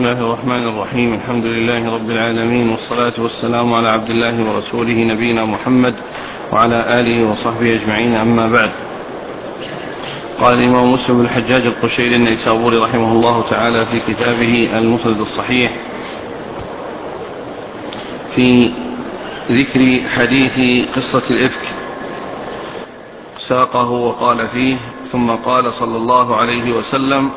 الله الرحمن الرحيم. الحمد لله رب العالمين، والصلاة والسلام على عبد الله ورسوله نبينا محمد وعلى آله وصحبه أجمعين، أما بعد. قال الإمام مسلم بن الحجاج القشيري النيسابوري رحمه الله تعالى في كتابه المفرد الصحيح في ذكر حديث قصة الإفك، ساقه وقال فيه: ثم قال صلى الله عليه وسلم: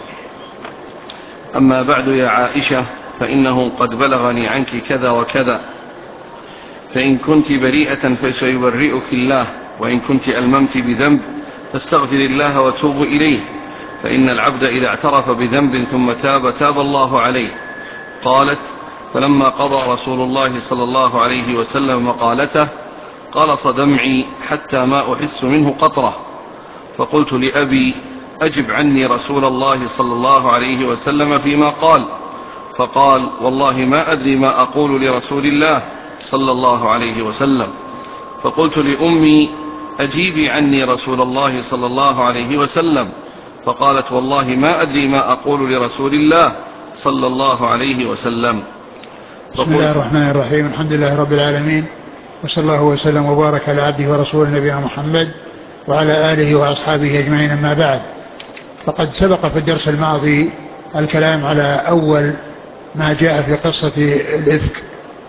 أما بعد يا عائشة، فإنه قد بلغني عنك كذا وكذا، فإن كنت بريئة فسيبرئك الله، وإن كنت ألممت بذنب فاستغفر الله وتوب إليه، فإن العبد إذا اعترف بذنب ثم تاب الله عليه. قالت: فلما قضى رسول الله صلى الله عليه وسلم مقالته قلص دمعي حتى ما أحس منه قطرة، فقلت لأبي: أجب عني رسول الله صلى الله عليه وسلم فيما قال. فقال: والله ما أدري ما أقول لرسول الله صلى الله عليه وسلم. فقلت لأمي: أجيبي عني رسول الله صلى الله عليه وسلم. فقالت: والله ما أدري ما أقول لرسول الله صلى الله عليه وسلم. بسم الله الرحمن الرحيم. الحمد لله رب العالمين، وصلى الله وسلم وبارك على عبده ورسوله نبينا محمد وعلى آله وأصحابه أجمعين، أما بعد. فقد سبق في الدرس الماضي الكلام على أول ما جاء في قصة الإفك،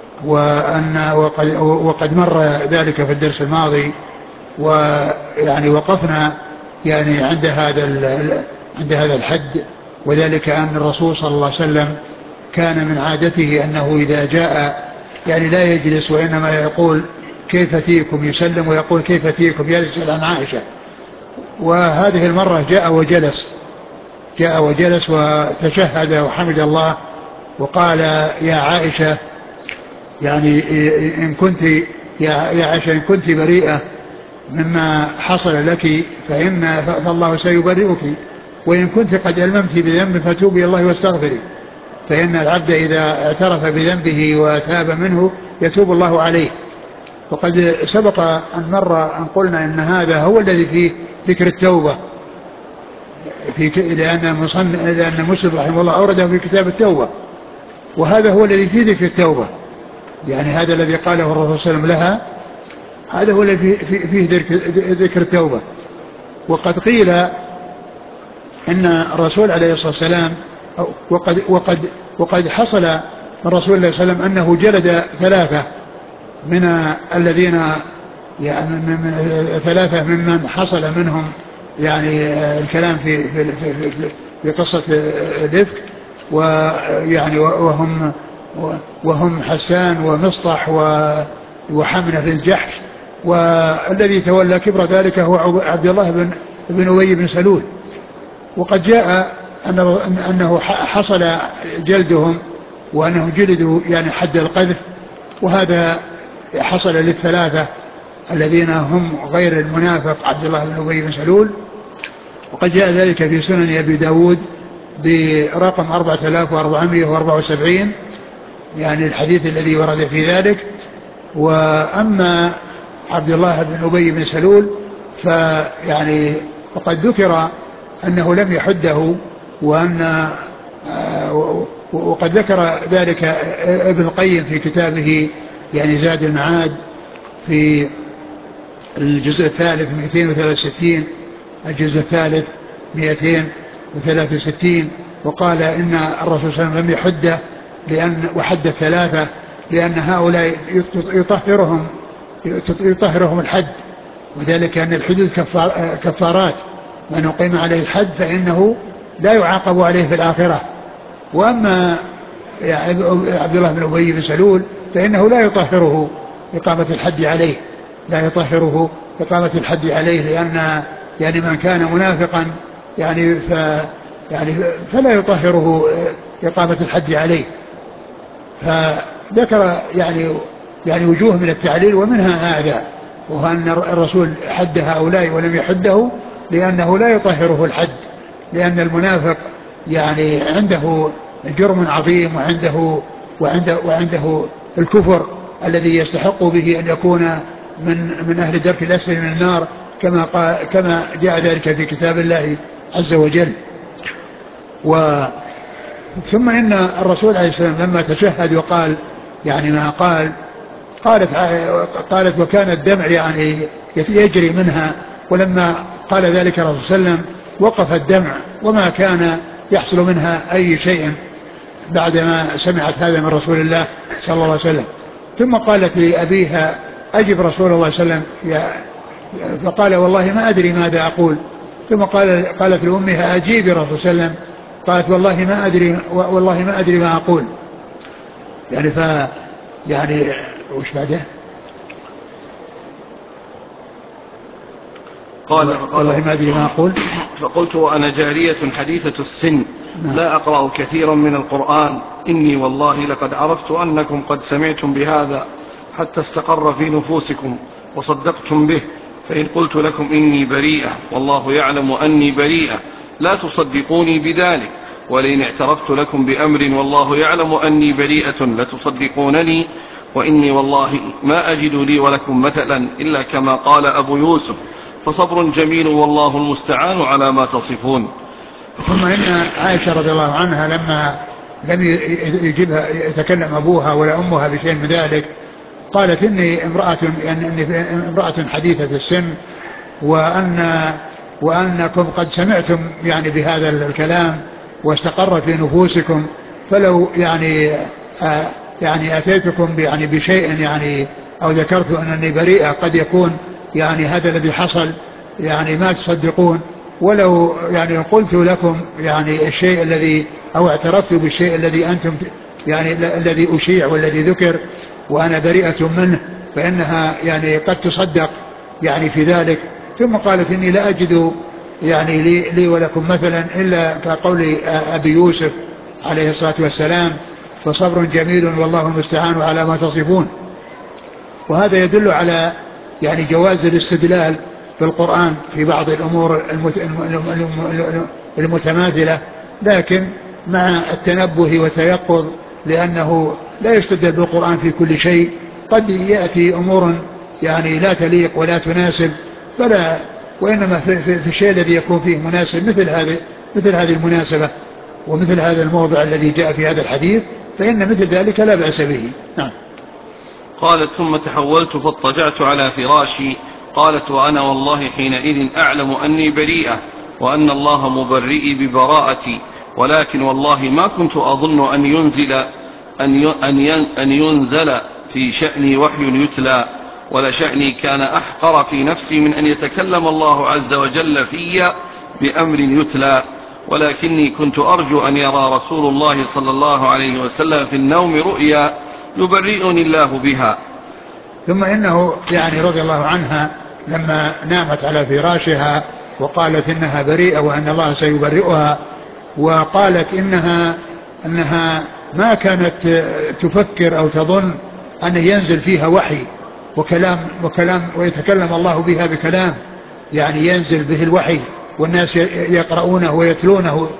وقد مر ذلك في الدرس الماضي، ويعني وقفنا يعني عند هذا الحد، وذلك أن الرسول صلى الله عليه وسلم كان من عادته أنه إذا جاء يعني لا يجلس، وإنما يقول: كيف فيكم؟ يسلم ويقول: كيف فيكم؟ يسأل عن عائشة. وهذه المرة جاء وجلس وتشهد وحمد الله وقال: يا عائشة، يعني يا عائشة إن كنت بريئة مما حصل لك فالله سيبرئك، وإن كنت قد ألممت بذنب فتوبي الله واستغفري، فإن العبد إذا اعترف بذنبه وتاب منه يتوب الله عليه. وقد سبق أن قلنا إن هذا هو الذي فيه ذكر التوبة، لأن مسلم رحمه الله أورده في كتاب التوبة، وهذا هو الذي فيه ذكر التوبة، يعني هذا الذي قاله الرسول صلى الله عليه وسلم لها، هذا هو الذي فيه ذكر التوبة. وقد قيل إن الرسول عليه الصلاة والسلام وقد حصل من الرسول عليه الصلاة والسلام أنه جلد ثلاثة من الذين ثلاثة ممن حصل منهم يعني الكلام في قصة الإفك، ويعني وهم حسان ومصطح وحمنة بن جحش، والذي تولى كبر ذلك هو عبد الله بن أبي بن سلول. وقد جاء أنه حصل جلدهم، وأنهم جلدوا يعني حد القذف، وهذا حصل للثلاثة الذين هم غير المنافق عبد الله بن أبي بن سلول. وقد جاء ذلك في سنن أبي داود برقم 4474، يعني الحديث الذي ورد في ذلك. وأما عبد الله بن أبي بن سلول فيعني فقد ذكر أنه لم يحده، وقد ذكر ذلك ابن القيم في كتابه يعني زاد المعاد في الجزء الثالث 263، الجزء الثالث 263، وقال إن الرسول صلى الله عليه وسلم لم يحده وحد الثلاثة لأن هؤلاء يطهرهم الحد، وذلك أن الحدود كفارات، من أقيم عليه الحد فإنه لا يعاقب عليه في الآخرة. وأما عبد الله بن أبي بن سلول فإنه لا يطهره إقامة الحد عليه، لأن يعني من كان منافقا فلا يطهره إقامة الحد عليه. فذكر يعني وجوه من التعليل، ومنها هذا، وهو أن الرسول حد هؤلاء ولم يحده لأنه لا يطهره الحد، لأن المنافق يعني عنده جرم عظيم، وعنده الكفر الذي يستحق به أن يكون من أهل درك الأسفل من النار، كما جاء ذلك في كتاب الله عز وجل. ثم إن الرسول عليه السلام لما تشهد وقال يعني ما قال، قالت وكان الدمع يعني يجري منها، ولما قال ذلك الرسول صلى الله عليه وسلم وقف الدمع وما كان يحصل منها أي شيء بعدما سمعت هذا من رسول الله صلى الله عليه وسلم. ثم قالت لأبيها أجب رسول الله صلى الله عليه وسلم، فقال والله ما أدري ماذا أقول. ثم قالت لأمها أجيبي رسول صلى الله عليه وسلم، قالت والله ما أدري ما أقول. يعني يعني وش بعده؟ قال والله ما أدري ما أقول. فقلت وأنا جارية حديثة السن لا أقرأ كثيرا من القرآن، إني والله لقد عرفت أنكم قد سمعتم بهذا حتى استقر في نفوسكم وصدقتم به، فإن قلت لكم إني بريئة والله يعلم أني بريئة لا تصدقوني بذلك، ولئن اعترفت لكم بأمر والله يعلم أني بريئة لتصدقونني، وإني والله ما أجد لي ولكم مثلا إلا كما قال أبو يوسف، فصبر جميل والله المستعان على ما تصفون. ثم إن عائشة رضي الله عنها لما لم يجبها يتكلم أبوها ولا أمها بشيء من ذلك، قالت إني امرأة حديثة السن، وأنكم قد سمعتم يعني بهذا الكلام واستقر في نفوسكم، فلو يعني أتيتكم يعني بشيء يعني أو ذكرت أنني بريئة قد يكون يعني هذا الذي حصل يعني ما تصدقون، ولو يعني قلت لكم يعني الشيء الذي أو اعترفت بالشيء الذي أنتم يعني الذي أشيع والذي ذكر وأنا بريئة منه فإنها يعني قد تصدق يعني في ذلك. ثم قالت إني لا أجد يعني لي ولكم مثلا إلا كقول أبي يوسف عليه الصلاة والسلام، فصبر جميل والله المستعان على ما تصفون. وهذا يدل على يعني جواز الاستدلال في القرآن في بعض الأمور المتماثلة، لكن مع التنبه والتيقظ، لأنه لا يستدل بالقرآن في كل شيء، قد يأتي أمور يعني لا تليق ولا تناسب، وإنما في الشيء الذي يكون فيه مناسب مثل هذه المناسبة ومثل هذا الموضع الذي جاء في هذا الحديث، فإن مثل ذلك لا بأس به. نعم. قالت ثم تحولت فاضطجعت على فراشي، قالت وأنا والله حينئذ أعلم أني بريئة وأن الله مبرئي ببراءتي، ولكن والله ما كنت أظن أن ينزل في شأني وحي يتلى، ولشأني كان أحقر في نفسي من أن يتكلم الله عز وجل في بأمر يتلى، ولكني كنت أرجو أن يرى رسول الله صلى الله عليه وسلم في النوم رؤيا يبرئني الله بها. ثم إنه يعني رضي الله عنها لما نامت على فراشها وقالت إنها بريئة وأن الله سيبرئها، وقالت إنها ما كانت تفكر أو تظن أن ينزل فيها وحي وكلام ويتكلم الله بها بكلام يعني ينزل به الوحي والناس يقرؤونه ويتلونه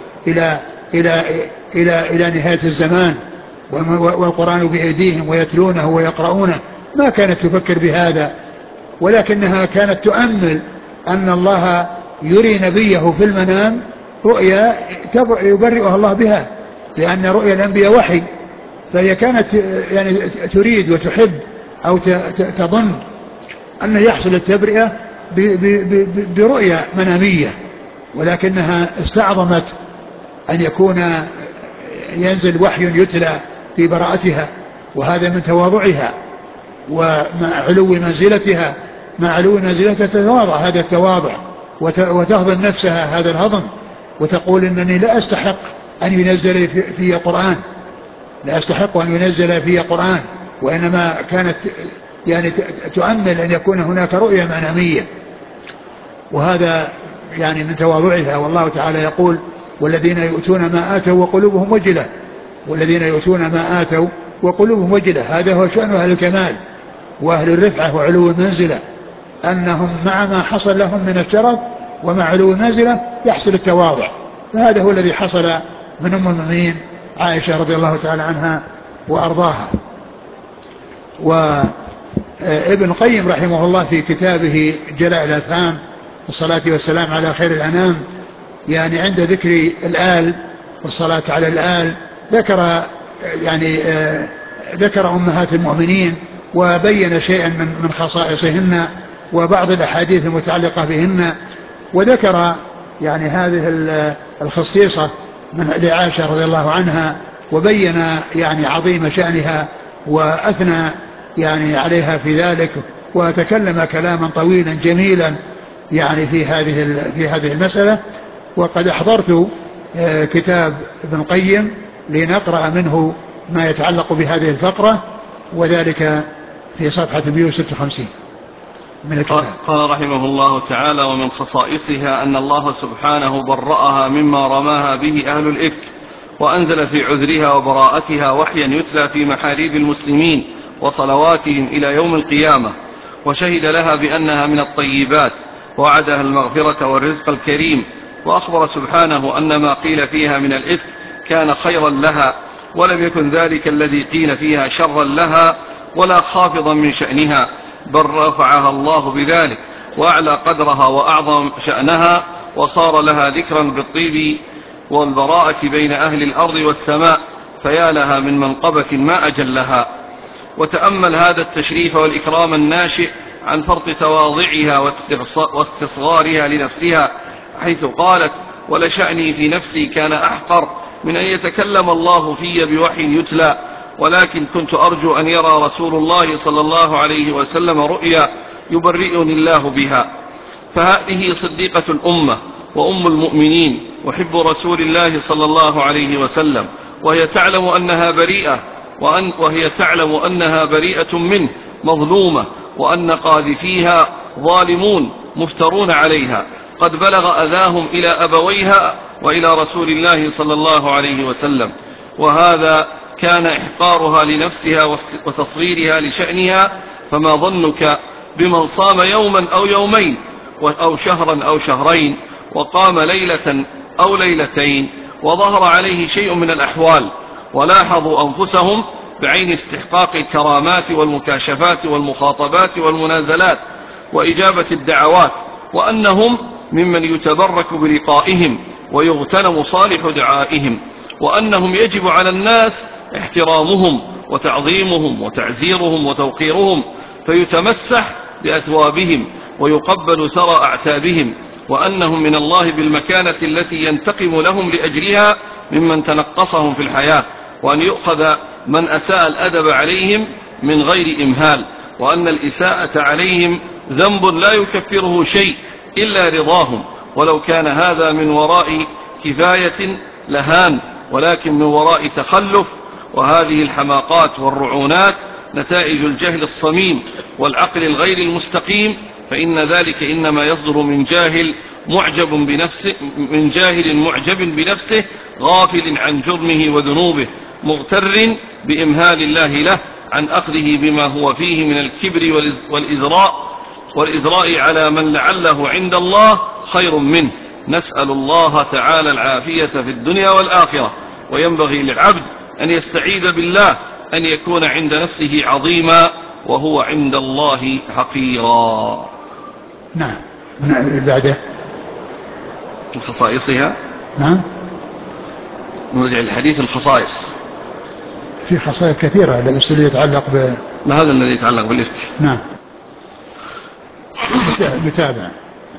إلى نهاية الزمان، والقرآن بأيديهم ويتلونه ويقرؤونه. ما كانت تفكر بهذا، ولكنها كانت تؤمل أن الله يري نبيه في المنام رؤيا يبرئها الله بها، لأن رؤيا الأنبياء وحي، فهي كانت يعني تريد وتحب أو تظن أن يحصل التبرئة برؤيا منامية، ولكنها استعظمت أن يكون ينزل وحي يتلى في براءتها، وهذا من تواضعها ومع علو منزلتها. مع علو منزلتها تتواضع هذا التواضع وتهضم نفسها هذا الهضم، وتقول إنني لا أستحق أن ينزل في قرآن، لا أستحق أن ينزل في قرآن، وإنما كانت يعني تؤمل أن يكون هناك رؤية منامية، وهذا يعني من تواضعها. والله تعالى يقول والذين يؤتون ما آتوا وقلوبهم وجلة، والذين يؤتون ما آتوا وقلوبهم وجلة، هذا هو شأن أهل الكمال وأهل الرفعة وعلو المنزلة، أنهم مع ما حصل لهم من الشرف ومع علو المنزلة يحصل التواضع، فهذا هو الذي حصل من أم المؤمنين عائشة رضي الله تعالى عنها وأرضاها. وابن القيم رحمه الله في كتابه جلاء الأفهام والصلاة والسلام على خير الأنام، يعني عند ذكر الآل والصلاة على الآل، ذكر يعني ذكر أمهات المؤمنين وبين شيئا من خصائصهن وبعض الأحاديث المتعلقة بهن، وذكر يعني هذه الخصيصة من لعائشة رضي الله عنها، وبين يعني عظيم شأنها وأثنى يعني عليها في ذلك، وتكلم كلاما طويلا جميلا يعني في هذه المسألة. وقد أحضرت كتاب ابن القيم لنقرأ منه ما يتعلق بهذه الفقرة، وذلك في صفحة 156 من الكتاب. قال رحمه الله تعالى: ومن خصائصها أن الله سبحانه برأها مما رماها به أهل الإفك، وأنزل في عذرها وبراءتها وحيا يتلى في محاريب المسلمين وصلواتهم إلى يوم القيامة، وشهد لها بأنها من الطيبات، ووعدها المغفرة والرزق الكريم، وأخبر سبحانه أن ما قيل فيها من الإفك كان خيرا لها، ولم يكن ذلك الذي قيل فيها شرا لها ولا خافضا من شأنها، بل رفعها الله بذلك وأعلى قدرها وأعظم شأنها، وصار لها ذكرا بالطيب والبراءة بين أهل الأرض والسماء، فيا لها من منقبة ما أجلها. وتأمل هذا التشريف والإكرام الناشئ عن فرط تواضعها واستصغارها لنفسها، حيث قالت: ولشأني في نفسي كان أحقر من أن يتكلم الله في بوحي يتلى، ولكن كنت أرجو أن يرى رسول الله صلى الله عليه وسلم رؤيا يبرئني الله بها. فهذه صديقة الأمة وأم المؤمنين وحب رسول الله صلى الله عليه وسلم، وهي تعلم أنها بريئة منه مظلومة، وأن قاذفيها ظالمون مفترون عليها، قد بلغ أذاهم إلى أبويها وإلى رسول الله صلى الله عليه وسلم، وهذا كان إحقارها لنفسها وتصغيرها لشأنها. فما ظنك بمن صام يوما أو يومين أو شهرا أو شهرين، وقام ليلة أو ليلتين، وظهر عليه شيء من الأحوال، ولاحظوا أنفسهم بعين استحقاق الكرامات والمكاشفات والمخاطبات والمنازلات وإجابة الدعوات، وأنهم ممن يتبرك بلقائهم ويغتنم صالح دعائهم، وأنهم يجب على الناس احترامهم وتعظيمهم وتعزيرهم وتوقيرهم، فيتمسح بأثوابهم ويقبل ثرى أعتابهم، وأنهم من الله بالمكانة التي ينتقم لهم لأجلها ممن تنقصهم في الحياة، وأن يؤخذ من أساء الأدب عليهم من غير إمهال، وأن الإساءة عليهم ذنب لا يكفره شيء إلا رضاهم، ولو كان هذا من وراء كفاية لهان، ولكن من وراء تخلف. وهذه الحماقات والرعونات نتائج الجهل الصميم والعقل الغير المستقيم، فإن ذلك إنما يصدر من جاهل معجب بنفسه غافل عن جرمه وذنوبه، مغتر بإمهال الله له عن أخذه بما هو فيه من الكبر والإزراء على من لعله عند الله خير منه. نسأل الله تعالى العافية في الدنيا والآخرة. وينبغي للعبد أن يستعيذ بالله أن يكون عند نفسه عظيما وهو عند الله حقيرا. نعم. بعده من خصائصها. نعم. نرجع للحديث الخصائص. في خصائص كثيرة، بس اللي يتعلق ما هذا الذي يتعلق بالإفك. نعم. متابع.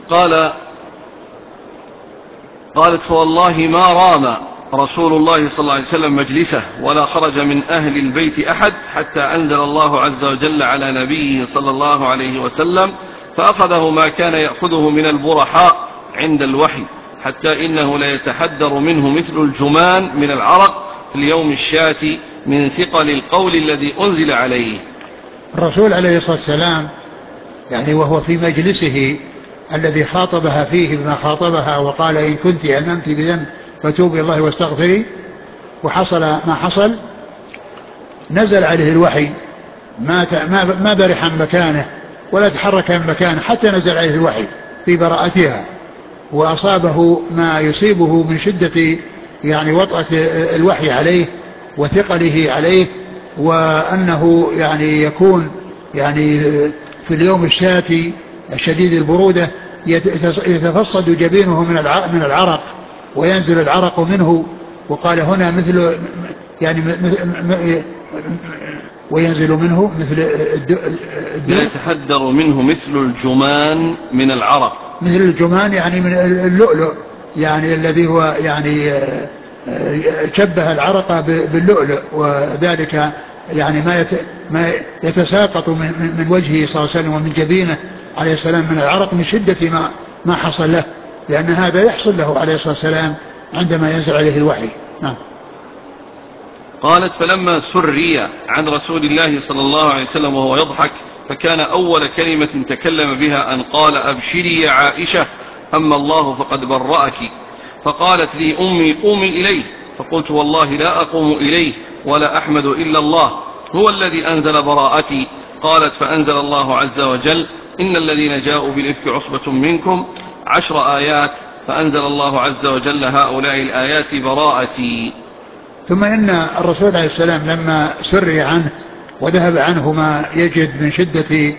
قالت: فوالله ما رام رسول الله صلى الله عليه وسلم مجلسه ولا خرج من أهل البيت أحد حتى أنزل الله عز وجل على نبيه صلى الله عليه وسلم فأخذه ما كان يأخذه من البرحاء عند الوحي، حتى إنه ليتحدر منه مثل الجمان من العرق في اليوم الشاتي من ثقل القول الذي أنزل عليه. الرسول عليه الصلاة والسلام يعني وهو في مجلسه الذي خاطبها فيه بما خاطبها وقال: إن كنت أممت بذنب فتوبي الله واستغفري، وحصل ما حصل، نزل عليه الوحي، ما برح عن مكانه ولا تحرك من مكانه حتى نزل عليه الوحي في براءتها، وأصابه ما يصيبه من شدة يعني وطأة الوحي عليه وثقله عليه، وأنه يعني يكون يعني في اليوم الشاتي الشديد البرودة يتفصد جبينه من العرق وينزل العرق منه، وقال هنا مثل يعني وينزل منه مثل يتحدر منه مثل الجمان من العرق. مثل الجمان يعني من اللؤلؤ، يعني الذي هو يعني شبه العرق باللؤلؤ، وذلك يعني ما يتساقط من وجهه صلى الله عليه وسلم ومن جبينه عليه السلام من العرق من شدة ما حصل له، لأن هذا يحصل له عليه الصلاة والسلام عندما ينزل عليه الوحي. نعم. قالت فلما سري عن رسول الله صلى الله عليه وسلم وهو يضحك فكان أول كلمة تكلم بها أن قال أبشري يا عائشة أما الله فقد برأك. فقالت لي أمي قومي إليه، فقلت والله لا أقوم إليه ولا أحمد إلا الله هو الذي أنزل براءتي. قالت فأنزل الله عز وجل إن الذين جاءوا بالإفك عصبة منكم 10 آيات، فأنزل الله عز وجل هؤلاء الآيات براءتي. ثم إن الرسول عليه السلام لما سري عنه وذهب عنه ما يجد من شدة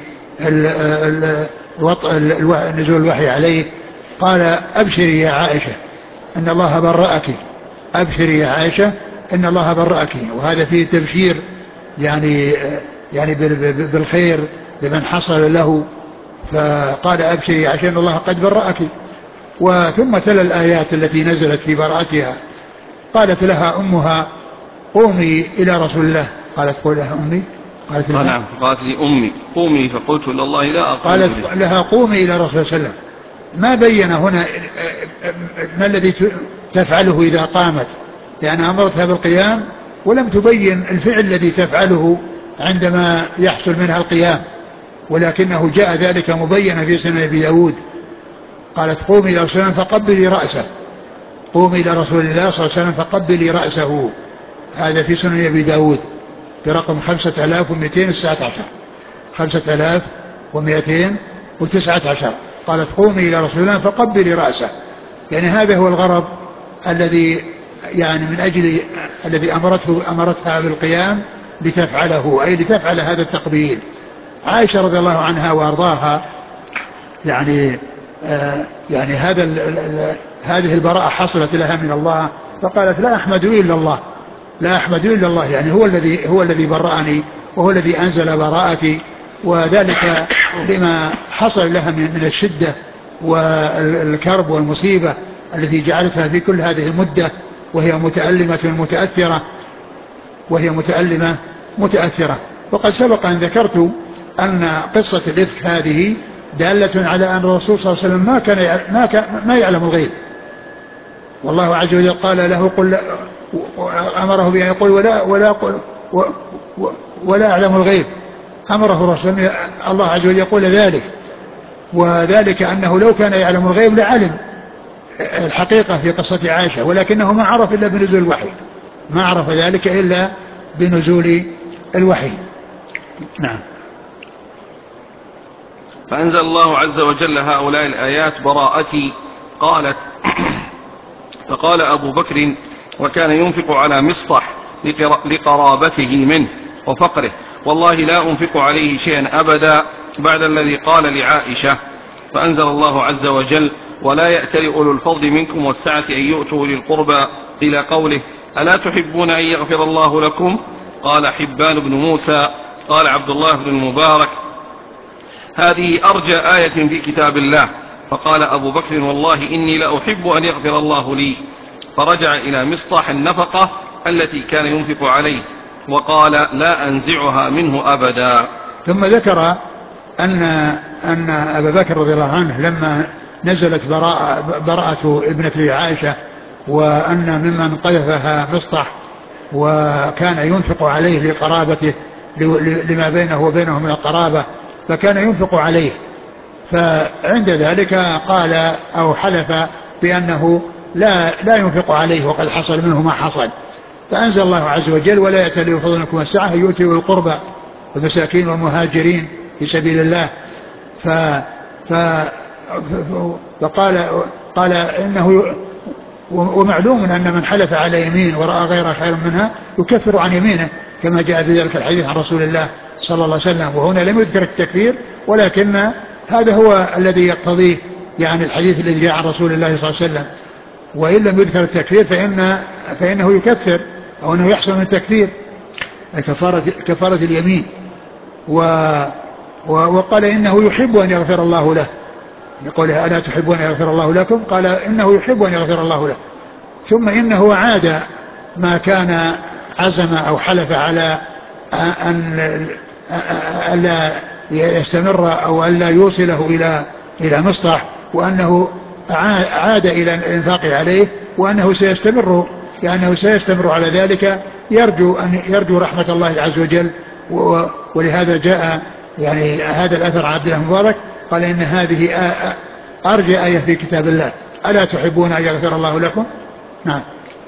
نزول الوحي عليه قال أبشري يا عائشة إن الله برأك، أبشري يا عائشة إن الله برأك. وهذا فيه تبشير يعني بالخير لمن حصل له، فقال أبشري يا عائشة إن الله قد برأك. وثم تلا الآيات التي نزلت في براءتها. قالت لها أمها قومي إلى رسول الله، قالت لها أمي، قالت لها نعم، قالت لي أمي قومي، فقلت لله لا أقوم. قالت لها قومي إلى رسول الله صلى الله عليه وسلم. ما بين هنا ما الذي تفعله إذا قامت، لأن أمرتها بالقيام ولم تبين الفعل الذي تفعله عندما يحصل منها القيام، ولكنه جاء ذلك مبين في سنن أبي داود. قالت قومي إلى رسول الله فقبلي رأسه، قومي إلى رسول الله صلى الله عليه وسلم فقبلي رأسه. هذا في سنن أبي داود برقم 5219، 5219. قالت قومي إلى رسول الله فقبلي رأسه، يعني هذا هو الغرض الذي يعني من أجل الذي أمرتها بالقيام لتفعله، أي لتفعل هذا التقبيل. عائشة رضي الله عنها وأرضاها يعني هذه البراءة حصلت لها من الله، فقالت لا أحمد إلا الله، لا أحمد إلا الله، يعني هو الذي برأني وهو الذي أنزل براءتي، وذلك لما حصل لها من الشدة والكرب والمصيبة التي جعلتها في كل هذه المدة وهي متألمة متأثرة. وقد سبق أن ذكرت أن قصة الإفك هذه دالة على أن الرسول صلى الله عليه وسلم ما يعلم الغيب، والله عز وجل قال له قل، أمره بأن يقول ولا أعلم الغيب، أمره الرسول الله عز وجل يقول ذلك، وذلك أنه لو كان يعلم الغيب لعلم الحقيقة في قصة عائشة، ولكنه ما عرف إلا بنزول الوحي، ما عرف ذلك إلا بنزول الوحي. نعم. فأنزل الله عز وجل هؤلاء الآيات براءتي. قالت فقال أبو بكر وكان ينفق على مصطح لقرابته منه وفقره والله لا أنفق عليه شيئا أبدا بعد الذي قال لعائشة. فأنزل الله عز وجل ولا يأتل أولو الفضل منكم والسعة أن يؤتوا للقربى إلى قوله ألا تحبون أن يغفر الله لكم. قال حبان بن موسى قال عبد الله بن المبارك هذه أرجى آية في كتاب الله. فقال أبو بكر والله إني لأحب أن يغفر الله لي. فرجع إلى مصطح النفقة التي كان ينفق عليه وقال لا أنزعها منه أبدا. ثم ذكر أن أبا بكر رضي الله عنه لما نزلت براءة ابنة عائشة وأن ممن قذفها مصطح وكان ينفق عليه لقرابته لما بينه وبينه من القرابة، فكان ينفق عليه، فعند ذلك قال أو حلف بأنه لا ينفق عليه وقد حصل منه ما حصل. فأنزل الله عز وجل ولا يأتل بفضلكم السعة يؤتي القربى والمساكين والمهاجرين في سبيل الله. قال إنه ومعلوم أن من حلف على يمين ورأى غيرها خير منها يكفر عن يمينه كما جاء في ذلك الحديث عن رسول الله صلى الله عليه وسلم. وهنا لم يذكر التكفير، ولكن هذا هو الذي يقتضيه يعني الحديث الذي جاء عن رسول الله صلى الله عليه وسلم. وإن لم يذكر التكفير فإن فإنه يكفر أو أنه يحصل من التكفير كفارة اليمين. وقال إنه يحب أن يغفر الله له، يقول ألا تحبون أن يغفر الله لكم؟ قال إنه يحب أن يغفر الله له. ثم إنه عاد ما كان عزم أو حلف على أن ألا يستمر أو ألا يوصله إلى مصطح، وأنه عاد إلى الإنفاق عليه، وأنه سيستمر لأنه سيستمر على ذلك، يرجو رحمة الله عز وجل. ولهذا جاء يعني هذا الأثر عن عبد الله المبارك قال إن هذه أرجى آية في كتاب الله، ألا تحبون أن يغفر الله لكم؟ نعم.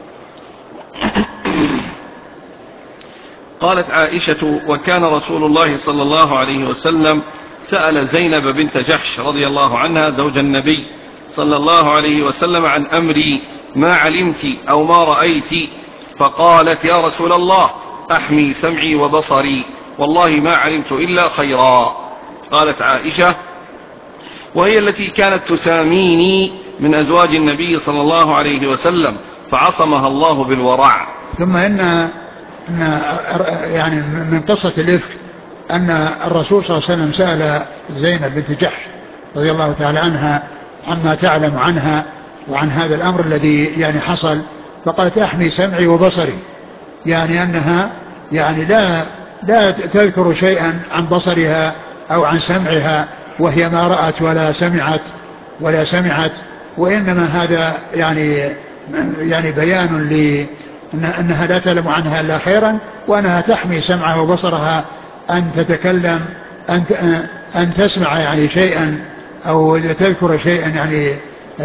قالت عائشة: وكان رسول الله صلى الله عليه وسلم سأل زينب بنت جحش رضي الله عنها زوج النبي صلى الله عليه وسلم عن أمري ما علمت أو ما رأيت، فقالت: يا رسول الله أحمي سمعي وبصري، والله ما علمت إلا خيرا. قالت عائشة: وهي التي كانت تساميني من أزواج النبي صلى الله عليه وسلم، فعصمها الله بالورع. ثم إن يعني من قصة الإفك أن الرسول صلى الله عليه وسلم سأل زينب بنت جحش رضي الله تعالى عنها عما تعلم عنها وعن هذا الأمر الذي يعني حصل، فقالت: أحمي سمعي وبصري، يعني أنها يعني لا تذكر شيئا عن بصرها أو عن سمعها وهي ما رأت ولا سمعت، وإنما هذا يعني بيان أنها لا تعلم عنها إلا خيرا، وأنها تحمي سمعها وبصرها أن تتكلم أن تسمع يعني شيئا أو تذكر شيئا يعني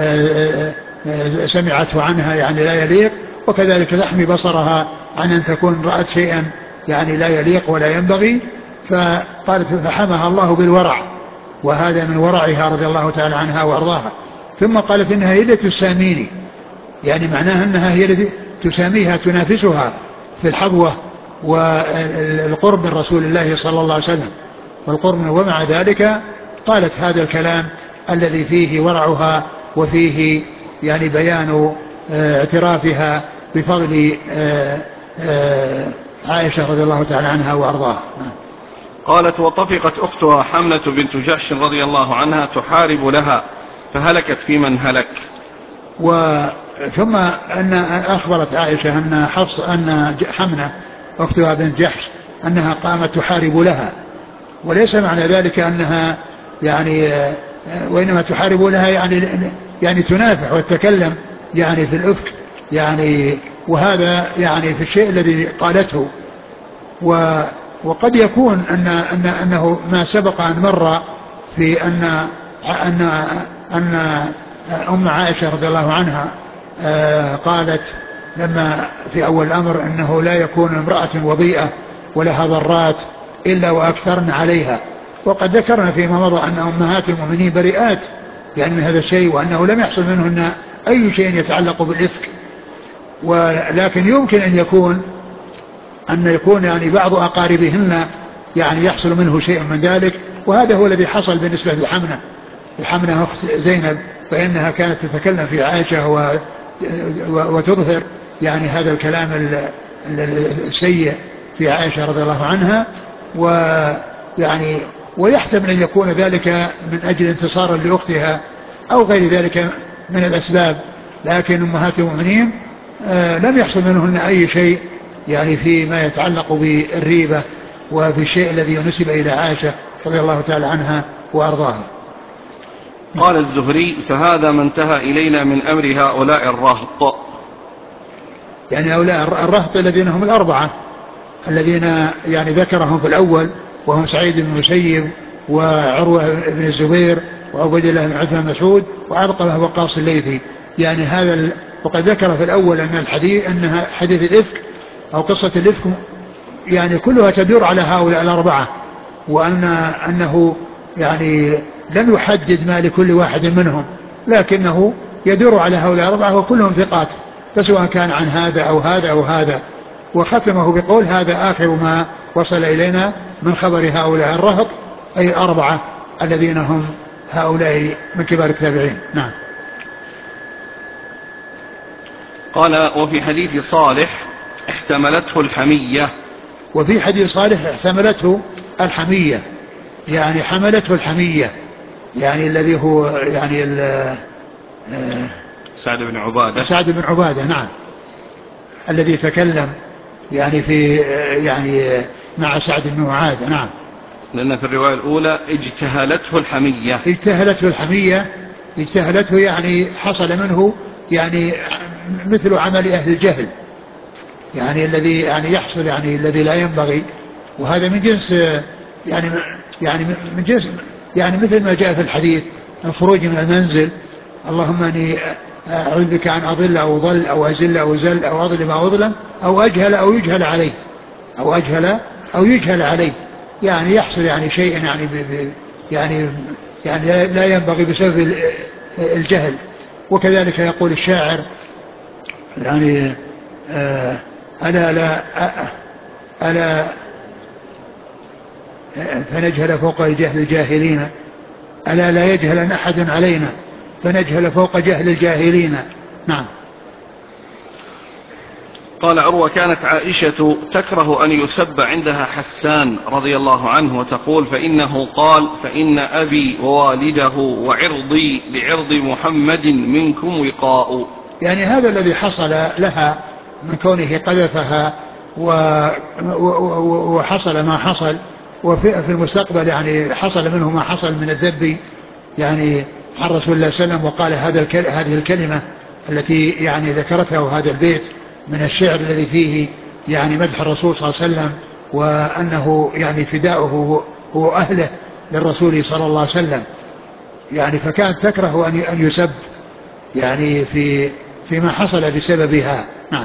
سمعته عنها يعني لا يليق، وكذلك تحمي بصرها عن أن تكون رأت شيئا يعني لا يليق ولا ينبغي. فقالت: فحمها الله بالورع، وهذا من ورعها رضي الله تعالى عنها وأرضاها. ثم قالت: إنها هي التي تساميني، يعني معناها أنها هي التي تساميها تنافسها في الحظوة والقرب من رسول الله صلى الله عليه وسلم والقرب، ومع ذلك قالت هذا الكلام الذي فيه ورعها وفيه يعني بيان اعترافها بفضل عائشة رضي الله تعالى عنها وأرضاها. قالت: وطفقت أختها حملة بنت جحش رضي الله عنها تحارب لها، فهلكت في من هلك. ثم أن أخبرت عائشة أن حملة أختها بنت جحش أنها قامت تحارب لها، وليس معنى ذلك أنها يعني وإنما تحارب لها يعني تنافع وتتكلم يعني في الإفك يعني، وهذا يعني في الشيء الذي قالته. وقد يكون أنه ما سبق أن مر في أن أم عائشة رضي الله عنها قالت لما في أول الأمر أنه لا يكون امرأة وضيئة ولها ضرات إلا وأكثرن عليها، وقد ذكرنا فيما مضى أن أمهات المؤمنين بريئات يعني من هذا الشيء، وأنه لم يحصل منهن أي شيء يتعلق بالإفك. ولكن يمكن أن يكون يعني بعض أقاربهن يعني يحصل منه شيء من ذلك، وهذا هو الذي حصل بالنسبة لحمنة أخت زينب، فإنها كانت تتكلم في عائشة وتظهر يعني هذا الكلام السيء في عائشة رضي الله عنها، ويحتمل أن يكون ذلك من أجل انتصارا لأختها أو غير ذلك من الأسباب. لكن أمهات المؤمنين لم يحصل منهن أي شيء يعني فيما يتعلق بالريبة وفي الشيء الذي نسب إلى عائشة رضي الله تعالى عنها وأرضاها. قال الزهري: فهذا ما انتهى إلينا من أمر هؤلاء الرهط، يعني هؤلاء الرهط الذين هم الأربعة الذين يعني ذكرهم في الأول، وهم سعيد بن المسيب وعروة بن الزبير وعبد الله بن عتبة بن مسعود وعلقمة وقاص الليثي. يعني هذا وقد ذكر في الأول أن أنها حديث الإفك أو قصة الإفك يعني كلها تدور على هؤلاء الأربعة، أنه يعني لم يحدد ما لكل واحد منهم، لكنه يدور على هؤلاء الأربعة وكلهم ثقات، فسواء كان عن هذا أو هذا أو هذا. وختمه بقول: هذا آخر ما وصل إلينا من خبر هؤلاء الرهط، أي الأربعة الذين هم هؤلاء من كبار التابعين. نعم. قال وفي حديث صالح احتملته الحمية. وفي حديث صالح احتملته الحمية، يعني حملته الحمية، يعني الذي هو يعني سعد بن عبادة. سعد بن عبادة، نعم، الذي تكلم يعني في يعني مع سعد بن معاذ، نعم. لأن في الرواية الأولى اجتهلته الحمية. اجتهلته الحمية، اجتهلته يعني حصل منه يعني مثل عمل أهل الجهل، يعني الذي يعني يحصل يعني الذي لا ينبغي، وهذا من جنس يعني يعني من جنس يعني مثل ما جاء في الحديث: الخروج من المنزل، اللهم اني اعوذ بك ان اضل او اضل او ازل او ازل او اظلم او اظلم او اجهل او يجهل علي، او اجهل او يجهل علي، يعني يحصل يعني شيء يعني يعني يعني لا ينبغي بسبب الجهل. وكذلك يقول الشاعر يعني ألا لا ألا فنجهل فوق جهل الجاهلين، ألا لا يجهل أحد علينا فنجهل فوق جهل الجاهلين، نعم. قال عروة كانت عائشة تكره أن يسب عندها حسان رضي الله عنه وتقول فإنه قال فإن أبي ووالده وعرضي لعرض محمد منكم وقاء. يعني هذا الذي حصل لها من كونه قذفها وحصل ما حصل، وفي المستقبل يعني حصل منه ما حصل من الذب يعني عن رسول الله صلى الله عليه وسلم، وقال هذه الكلمة التي يعني ذكرتها هذا البيت من الشعر الذي فيه يعني مدح الرسول صلى الله عليه وسلم، وأنه يعني فداؤه هو أهله للرسول صلى الله عليه وسلم، يعني فكانت تكره أن يسب يعني فيما حصل بسببها، نعم.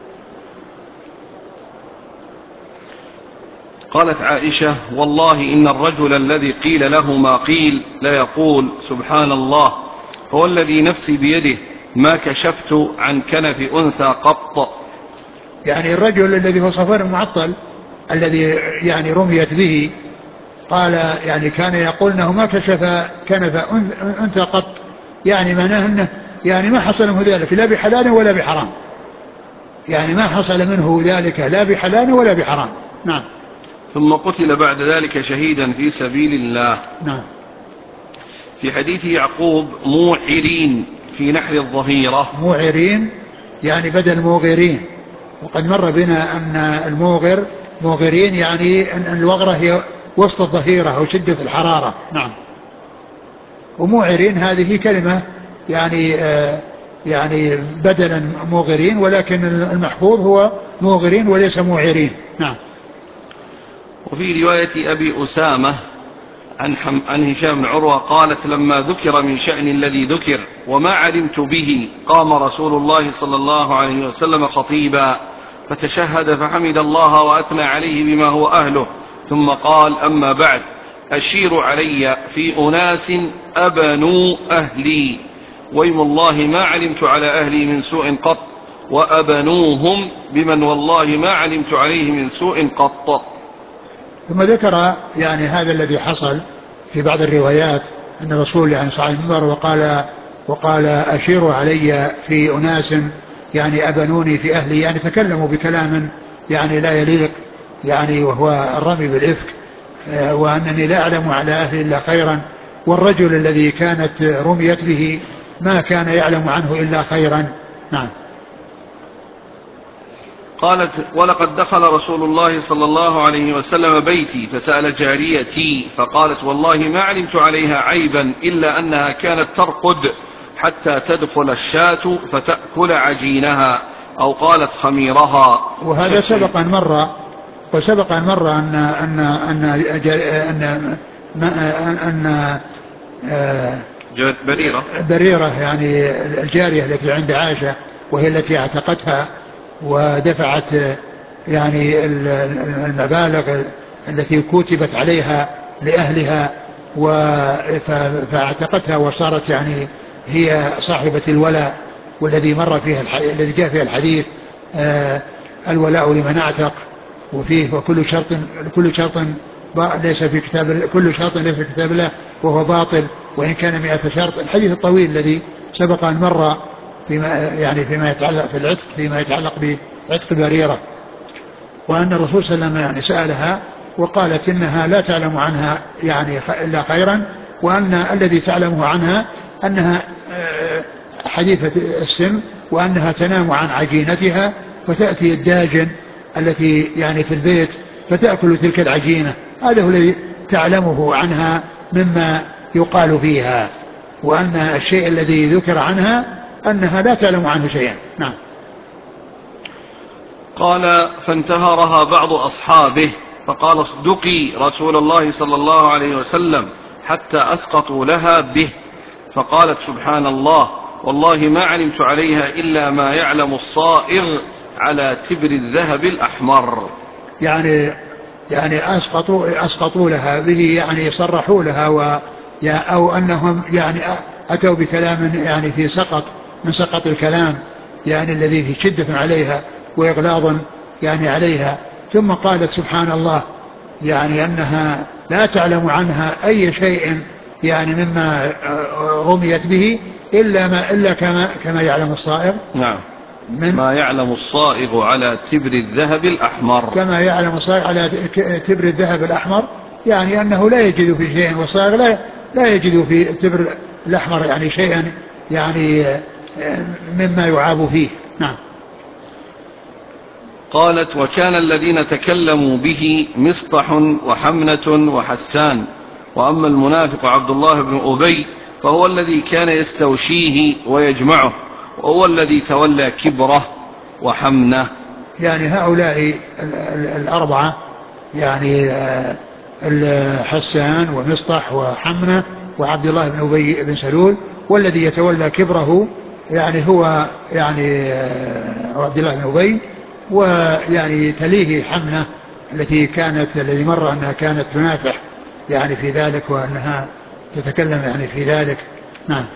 قالت عائشة والله إن الرجل الذي قيل له ما قيل ليقول سبحان الله هو الذي نفسي بيده ما كشفت عن كنف أنثى قط. يعني الرجل الذي هو صفوان المعطل الذي يعني رميت به، قال يعني كان يقول انه ما كشف كنف انثى قط، يعني معناه انه يعني ما حصل منه ذلك لا بحلال ولا بحرام، يعني ما حصل منه ذلك لا بحلال ولا بحرام، نعم. ثم قتل بعد ذلك شهيدا في سبيل الله. نعم. في حديث يعقوب موعرين في نحر الظهيرة. موعرين يعني بدل موغرين، وقد مر بنا أن الموغر موغرين يعني أن الوغرة هي وسط الظهيرة أو شدة الحرارة، نعم. وموعرين هذه كلمة يعني يعني بدلا موغرين، ولكن المحفوظ هو موغرين وليس موعرين، نعم. وفي رواية أبي أسامة عن هشام بن عروة قالت لما ذكر من شأن الذي ذكر وما علمت به قام رسول الله صلى الله عليه وسلم خطيبا فتشهد فحمد الله وأثنى عليه بما هو أهله ثم قال أما بعد أشير علي في أناس أبنوا أهلي ويم الله ما علمت على أهلي من سوء قط وأبنوهم بمن والله ما علمت عليه من سوء قط. ثم ذكر يعني هذا الذي حصل في بعض الروايات أن الرسول يعني صعد المنبر وقال أشيروا علي في أناس يعني أبنوني في أهلي، يعني تكلموا بكلام يعني لا يليق، يعني وهو الرمي بالإفك، وأنني لا أعلم على أهل إلا خيرا، والرجل الذي كانت رميت به ما كان يعلم عنه إلا خيرا، نعم. قالت ولقد دخل رسول الله صلى الله عليه وسلم بيتي فسأل جاريتي فقالت والله ما علمت عليها عيبا إلا أنها كانت ترقد حتى تدخل الشاة فتأكل عجينها أو قالت خميرها. وهذا سبق أن مر، وسبق أن مر أن بريرة بريرة يعني الجارية التي عند عائشة وهي التي اعتقتها ودفعت يعني المبالغ التي كتبت عليها لأهلها فاعتقتها وصارت يعني هي صاحبة الولاء، والذي مر فيها الذي جاء فيها الحديث الولاء لمن اعتق، وفيه كل شرط ليس في كتاب الله وهو باطل وإن كان 100 شرط، الحديث الطويل الذي سبق أن مر فيما يتعلق في العتق، فيما يتعلق بعتق بريرة. وأن الرسول صلى الله عليه وسلم يعني سألها وقالت إنها لا تعلم عنها يعني إلا خيرا، وأن الذي تعلمه عنها أنها حديثة السن، وأنها تنام عن عجينتها فتأتي الداجن التي يعني في البيت فتأكل تلك العجينة. هذا هو الذي تعلمه عنها مما يقال فيها، وأن الشيء الذي ذكر عنها أنها لا تعلم عنه شيئا. نعم. قال فانتهرها بعض أصحابه فقال اصدقي رسول الله صلى الله عليه وسلم حتى أسقطوا لها به، فقالت سبحان الله والله ما علمت عليها إلا ما يعلم الصائغ على تبر الذهب الأحمر. يعني أسقطوا لها به، يعني صرحوا لها أو أنهم يعني أتوا بكلام يعني في سقط من سقط الكلام، يعني الذي في شدة عليها وإغلاظ يعني عليها. ثم قالت سبحان الله، يعني أنها لا تعلم عنها أي شيء يعني مما رميت به إلا كما يعلم الصائغ. نعم، ما يعلم الصائغ على تبر الذهب الأحمر، كما يعلم الصائغ على تبر الذهب الأحمر، يعني أنه لا يجد في شيء، والصائغ لا يجد في التبر الأحمر يعني شيئا يعني مما يعاب فيه. نعم. قالت وكان الذين تكلموا به مصطح وحمنة وحسان، وأما المنافق عبد الله بن أبي فهو الذي كان يستوشيه ويجمعه، وهو الذي تولى كبره وحمنه. يعني هؤلاء الأربعة يعني الحسان ومصطح وحمنة وعبد الله بن أبي بن سلول، والذي يتولى كبره يعني هو يعني عبد الله بن أبي، ويعني تليه حمنة الذي مر أنها كانت تنافح يعني في ذلك، وأنها تتكلم يعني في ذلك. نعم.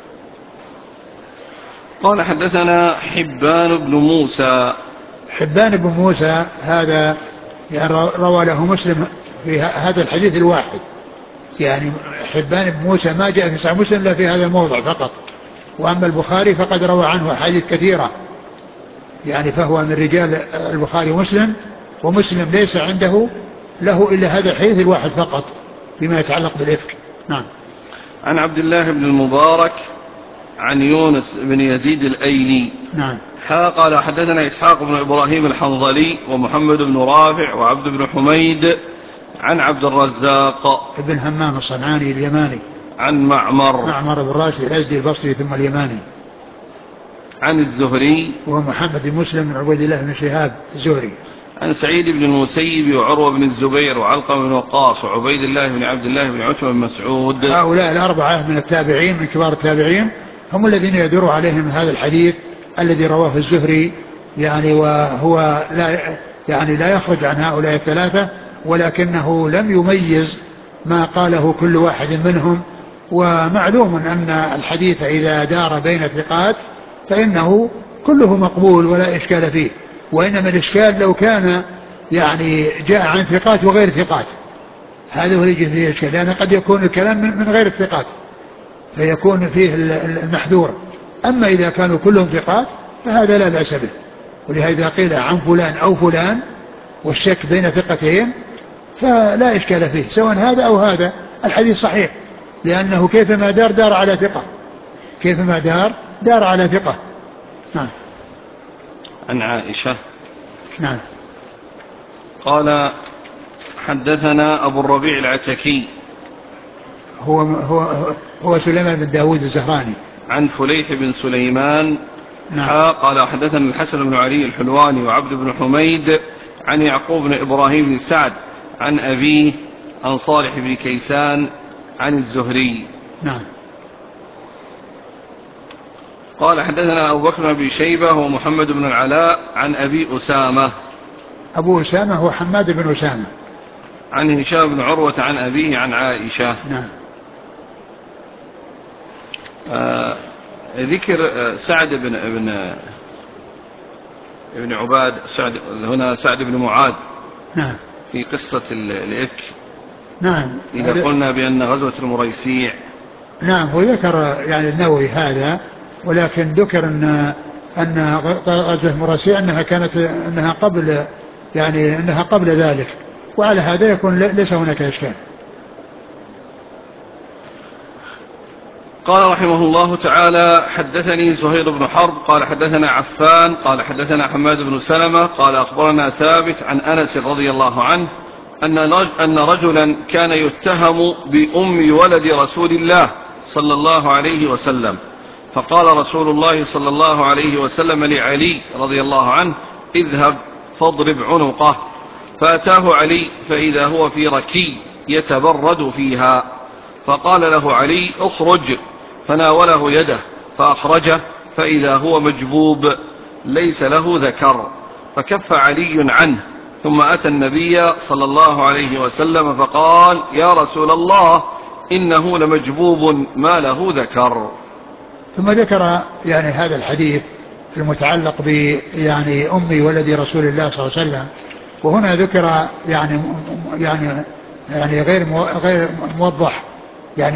قال حدثنا حبان بن موسى. حبان بن موسى هذا يعني روى له مسلم في هذا الحديث الواحد، يعني حبان بن موسى ما جاء في صحيح مسلم إلا في هذا الموضع فقط، وأما البخاري فقد روى عنه أحاديث كثيرة، يعني فهو من رجال البخاري ومسلم، ومسلم ليس عنده له إلا هذا الحديث الواحد فقط فيما يتعلق بالإفك. نعم. عن عبد الله بن المبارك عن يونس بن يزيد الأيلي. نعم. قال حدثنا إسحاق بن إبراهيم الحنظلي ومحمد بن رافع وعبد بن حميد عن عبد الرزاق ابن همام الصنعاني اليماني، عن معمر بن راشد الأزدي البصري ثم اليماني، عن الزهري ومحمد بن مسلم بن عبيد الله بن شهاب الزهري، عن سعيد بن المسيب وعروة بن الزبير وعلقمة بن وقاص وعبيد الله بن عبد الله بن عتبة بن مسعود. هؤلاء الأربعة من التابعين، من كبار التابعين، هم الذين يدور عليهم هذا الحديث الذي رواه الزهري، يعني وهو لا يخرج عن هؤلاء الثلاثة، ولكنه لم يميز ما قاله كل واحد منهم. ومعلوم أن الحديث إذا دار بين ثقات فإنه كله مقبول ولا إشكال فيه، وإنما الإشكال لو كان يعني جاء عن ثقات وغير ثقات، هذا هو يجي فيه الإشكال، لأن قد يكون الكلام من غير الثقات فيكون فيه المحذور. أما إذا كانوا كلهم ثقات فهذا لا بأس به، ولهذا قيل عن فلان أو فلان والشك بين ثقتين فلا إشكال فيه، سواء هذا أو هذا الحديث صحيح، لأنه كيفما دار على ثقة، كيفما دار على ثقة. نعم. عن عائشة. نعم. قال حدثنا أبو الربيع العتكي هو سليمان بن داود الزهراني، عن فليح بن سليمان. نعم. قال حدثنا الحسن بن علي الحلواني وعبد بن حميد عن يعقوب بن إبراهيم بن سعد عن أبيه عن صالح بن كيسان عن الزهري. نعم. قال حدثنا أبو بكر بن أبي شيبة ومحمد بن العلاء عن أبي أسامة. أبو أسامة هو حماد بن أسامة، عن هشام بن عروة عن أبيه عن عائشة. نعم. ذكر سعد بن عباد، هنا سعد بن معاذ، نعم، في قصة الإفك. نعم. إذا قلنا بأن غزوة المريسيع، نعم، هو ذكر يعني النووي هذا ولكن ذكر أن غزوة مراسي أنها قبل، يعني أنها قبل ذلك، وعلى هذا يكون ليس هناك إشكال. قال رحمه الله تعالى: حدثني زهير بن حرب قال حدثنا عفان قال حدثنا حماد بن سلمة قال أخبرنا ثابت عن أنس رضي الله عنه أن رجلا كان يتهم بأم ولد رسول الله صلى الله عليه وسلم، فقال رسول الله صلى الله عليه وسلم لعلي رضي الله عنه: اذهب فاضرب عنقه. فأتاه علي فإذا هو في ركي يتبرد فيها، فقال له علي: اخرج. فناوله يده فأخرجه فإذا هو مجبوب ليس له ذكر، فكف علي عنه، ثم أتى النبي صلى الله عليه وسلم فقال: يا رسول الله إنه لمجبوب ما له ذكر. ثم ذكر يعني هذا الحديث المتعلق ب يعني أم ولد رسول الله صلى الله عليه وسلم، وهنا ذكر يعني غير موضح يعني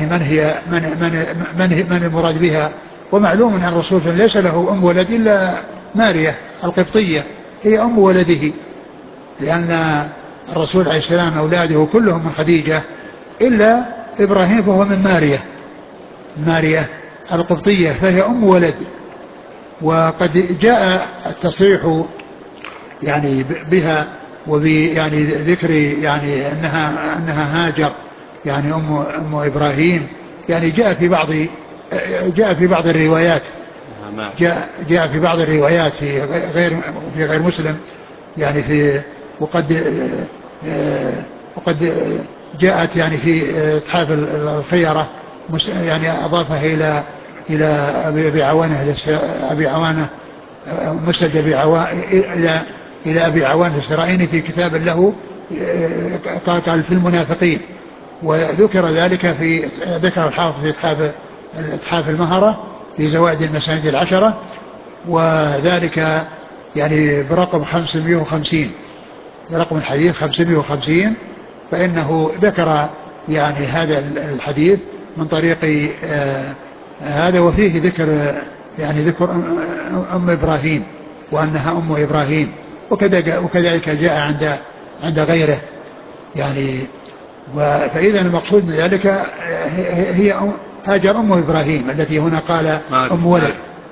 من المراد بها. ومعلوم أن الرسول ليس له أم ولد إلا ماريا القبطية، هي أم ولده، لأن الرسول عليه السلام أولاده كلهم من خديجة إلا إبراهيم فهو من ماريا القبطية، فهي أم ولد. وقد جاء التصريح يعني بها يعني ذكر يعني أنها هاجر يعني أم إبراهيم، يعني جاء في بعض الروايات، جاء في بعض الروايات في غير مسلم يعني وقد جاءت يعني في إتحاف الخيرة، يعني أضافها إلى أبي عوانة مسند إلى أبي عوانة السرائيني في كتاب له قال في المنافقين، وذكر ذلك ذكر الحافظ في إتحاف المهرة في زوائد المسانيد العشرة، وذلك يعني برقم 550 برقم الحديث 550. فإنه ذكر يعني هذا الحديث من طريق هذا، وفيه ذكر ذكر أم إبراهيم وأنها أم إبراهيم، وكذلك جاء عند غيره يعني. فإذا المقصود من ذلك هي هاجر أم إبراهيم التي هنا قال أم ولد،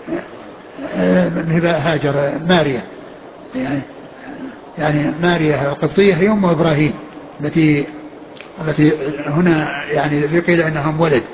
هاجر ماريا يعني ماريا القبطية هي أم إبراهيم التي هنا يعني قيل أنها أم ولد.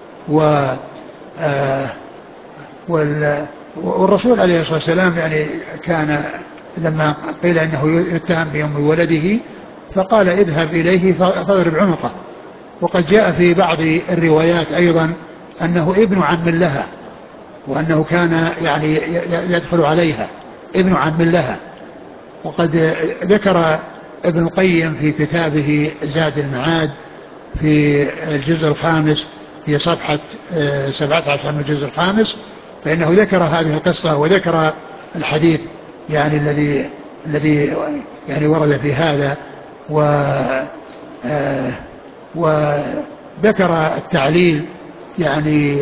والرسول عليه الصلاة والسلام يعني كان لما قيل أنه يتهم بأم ولده فقال: اذهب إليه فاضرب عنقه. وقد جاء في بعض الروايات أيضا أنه ابن عم لها، وأنه كان يعني يدخل عليها ابن عم لها. وقد ذكر ابن القيم في كتابه زاد المعاد في الجزء الخامس في صفحة 17 من الجزء الخامس، فإنه ذكر هذه القصة وذكر الحديث يعني الذي يعني ورد في هذا، وذكر التعليل يعني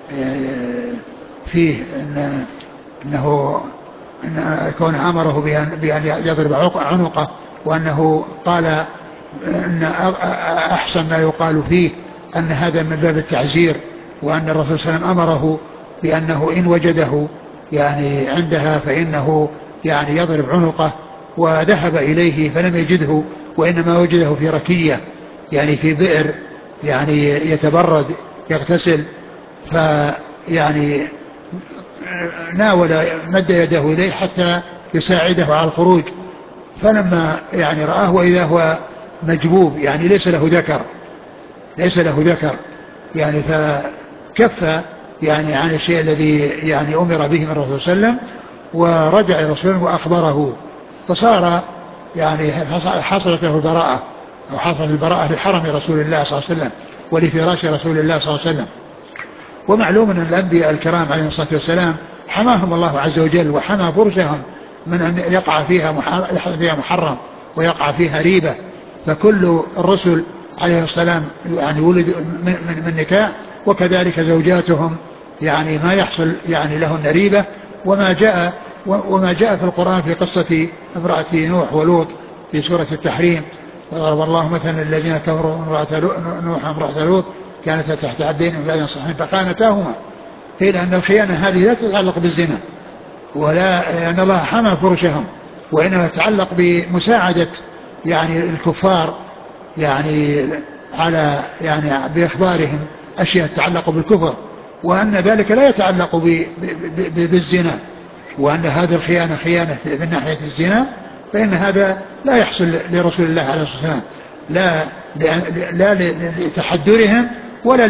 فيه أنه كون أمره بأن يضرب عنقه، وأنه قال أن أحسن ما يقال فيه أن هذا من باب التعزير، وأن الرسول صلى الله عليه وسلم أمره بأنه إن وجده يعني عندها فإنه يعني يضرب عنقه، وذهب إليه فلم يجده، وإنما وجده في ركية يعني في بئر يعني يتبرد يغتسل، فيعني ناول مد يده إليه حتى يساعده على الخروج، فلما يعني رآه وإذا هو مجبوب يعني ليس له ذكر يعني، فكف يعني عن الشيء الذي يعني أمر به من الرسول صلى الله عليه وسلم، ورجع الرسول وأخبره، فصار يعني حصلت له البراءة أو حصلت البراءة لحرم رسول الله صلى الله عليه وسلم ولفراش رسول الله صلى الله عليه وسلم. ومعلوم أن الأنبياء الكرام عليهم الصلاة والسلام حماهم الله عز وجل وحمى فرشهم من أن يقع فيها محرم ويقع فيها ريبة، فكل الرسل عليه السلام يعني ولد من نكاح، وكذلك زوجاتهم يعني ما يحصل يعني له النريبة. وما جاء في القرآن في قصة امرأة نوح ولوط في سورة التحريم: ضرب الله مثلا الذين كفروا نوح امرأة لوط كانت تحت عبدين من عبادنا الصالحين فخانتاهما. قيل أن الخيانة هذه لا تتعلق بالزنا، ولا أن الله حمى فرشهم، وإنما تتعلق بمساعدة يعني الكفار يعني على يعني بإخبارهم أشياء تتعلق بالكفر، وأن ذلك لا يتعلق بالزنا، وأن هذه الخيانة خيانة من ناحية الزنا، فإن هذا لا يحصل لرسول الله عليه الصلاة والسلام، لا لتحدرهم ولا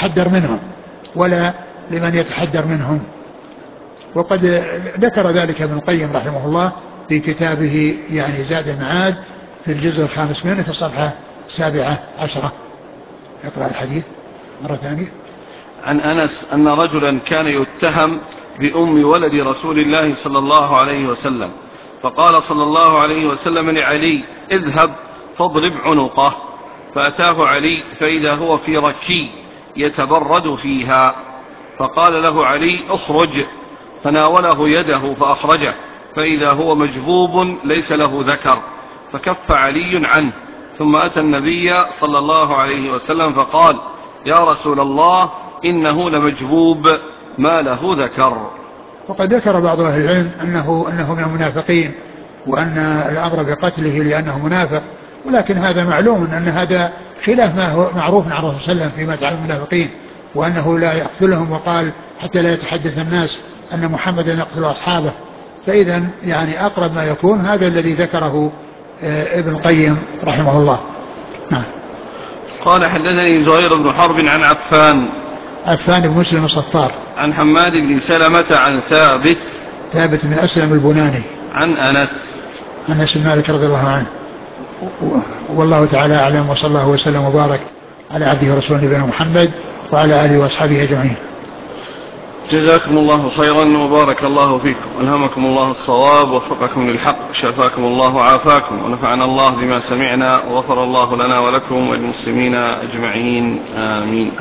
لمن يتحدر منهم. وقد ذكر ذلك ابن القيم رحمه الله في كتابه يعني زاد المعاد في الجزء 5 منه في الصفحة 17. اقرأ الحديث مرة ثانية. عن أنس أن رجلا كان يتهم بأم ولد رسول الله صلى الله عليه وسلم، فقال صلى الله عليه وسلم لعلي: اذهب فاضرب عنقه. فأتاه علي فإذا هو في ركي يتبرد فيها، فقال له علي: اخرج. فناوله يده فأخرجه فإذا هو مجبوب ليس له ذكر، فكف علي عنه. ثم أتى النبي صلى الله عليه وسلم فقال: يا رسول الله إنه لمجبوب ما له ذكر. وقد ذكر بعض أهل العلم أنه من المنافقين، وأن الأمر بقتله لأنه منافق، ولكن هذا معلوم أن هذا خلاف ما هو معروف عن الرسول صلى الله عليه وسلم فيما يتعلق المنافقين، وأنه لا يقتلهم، وقال حتى لا يتحدث الناس أن محمدا يقتل أصحابه. فإذا يعني أقرب ما يكون هذا الذي ذكره ابن القيم رحمه الله. نعم. قال: حدثني زهير بن حرب عن عفان بن مسلم الصفار، عن حماد بن سلمة عن ثابت بن أسلم البناني، عن أنس بن مالك رضي الله عنه. والله تعالى أعلم، وصلى الله وسلم وبارك على عبده ورسوله نبينا محمد وعلى آله وأصحابه أجمعين. جزاكم الله خيرا وبارك الله فيكم، ألهمكم الله الصواب، وفقكم للحق، شفاكم الله وعافاكم، ونفعنا الله بما سمعنا، وغفر الله لنا ولكم وللمسلمين أجمعين، آمين.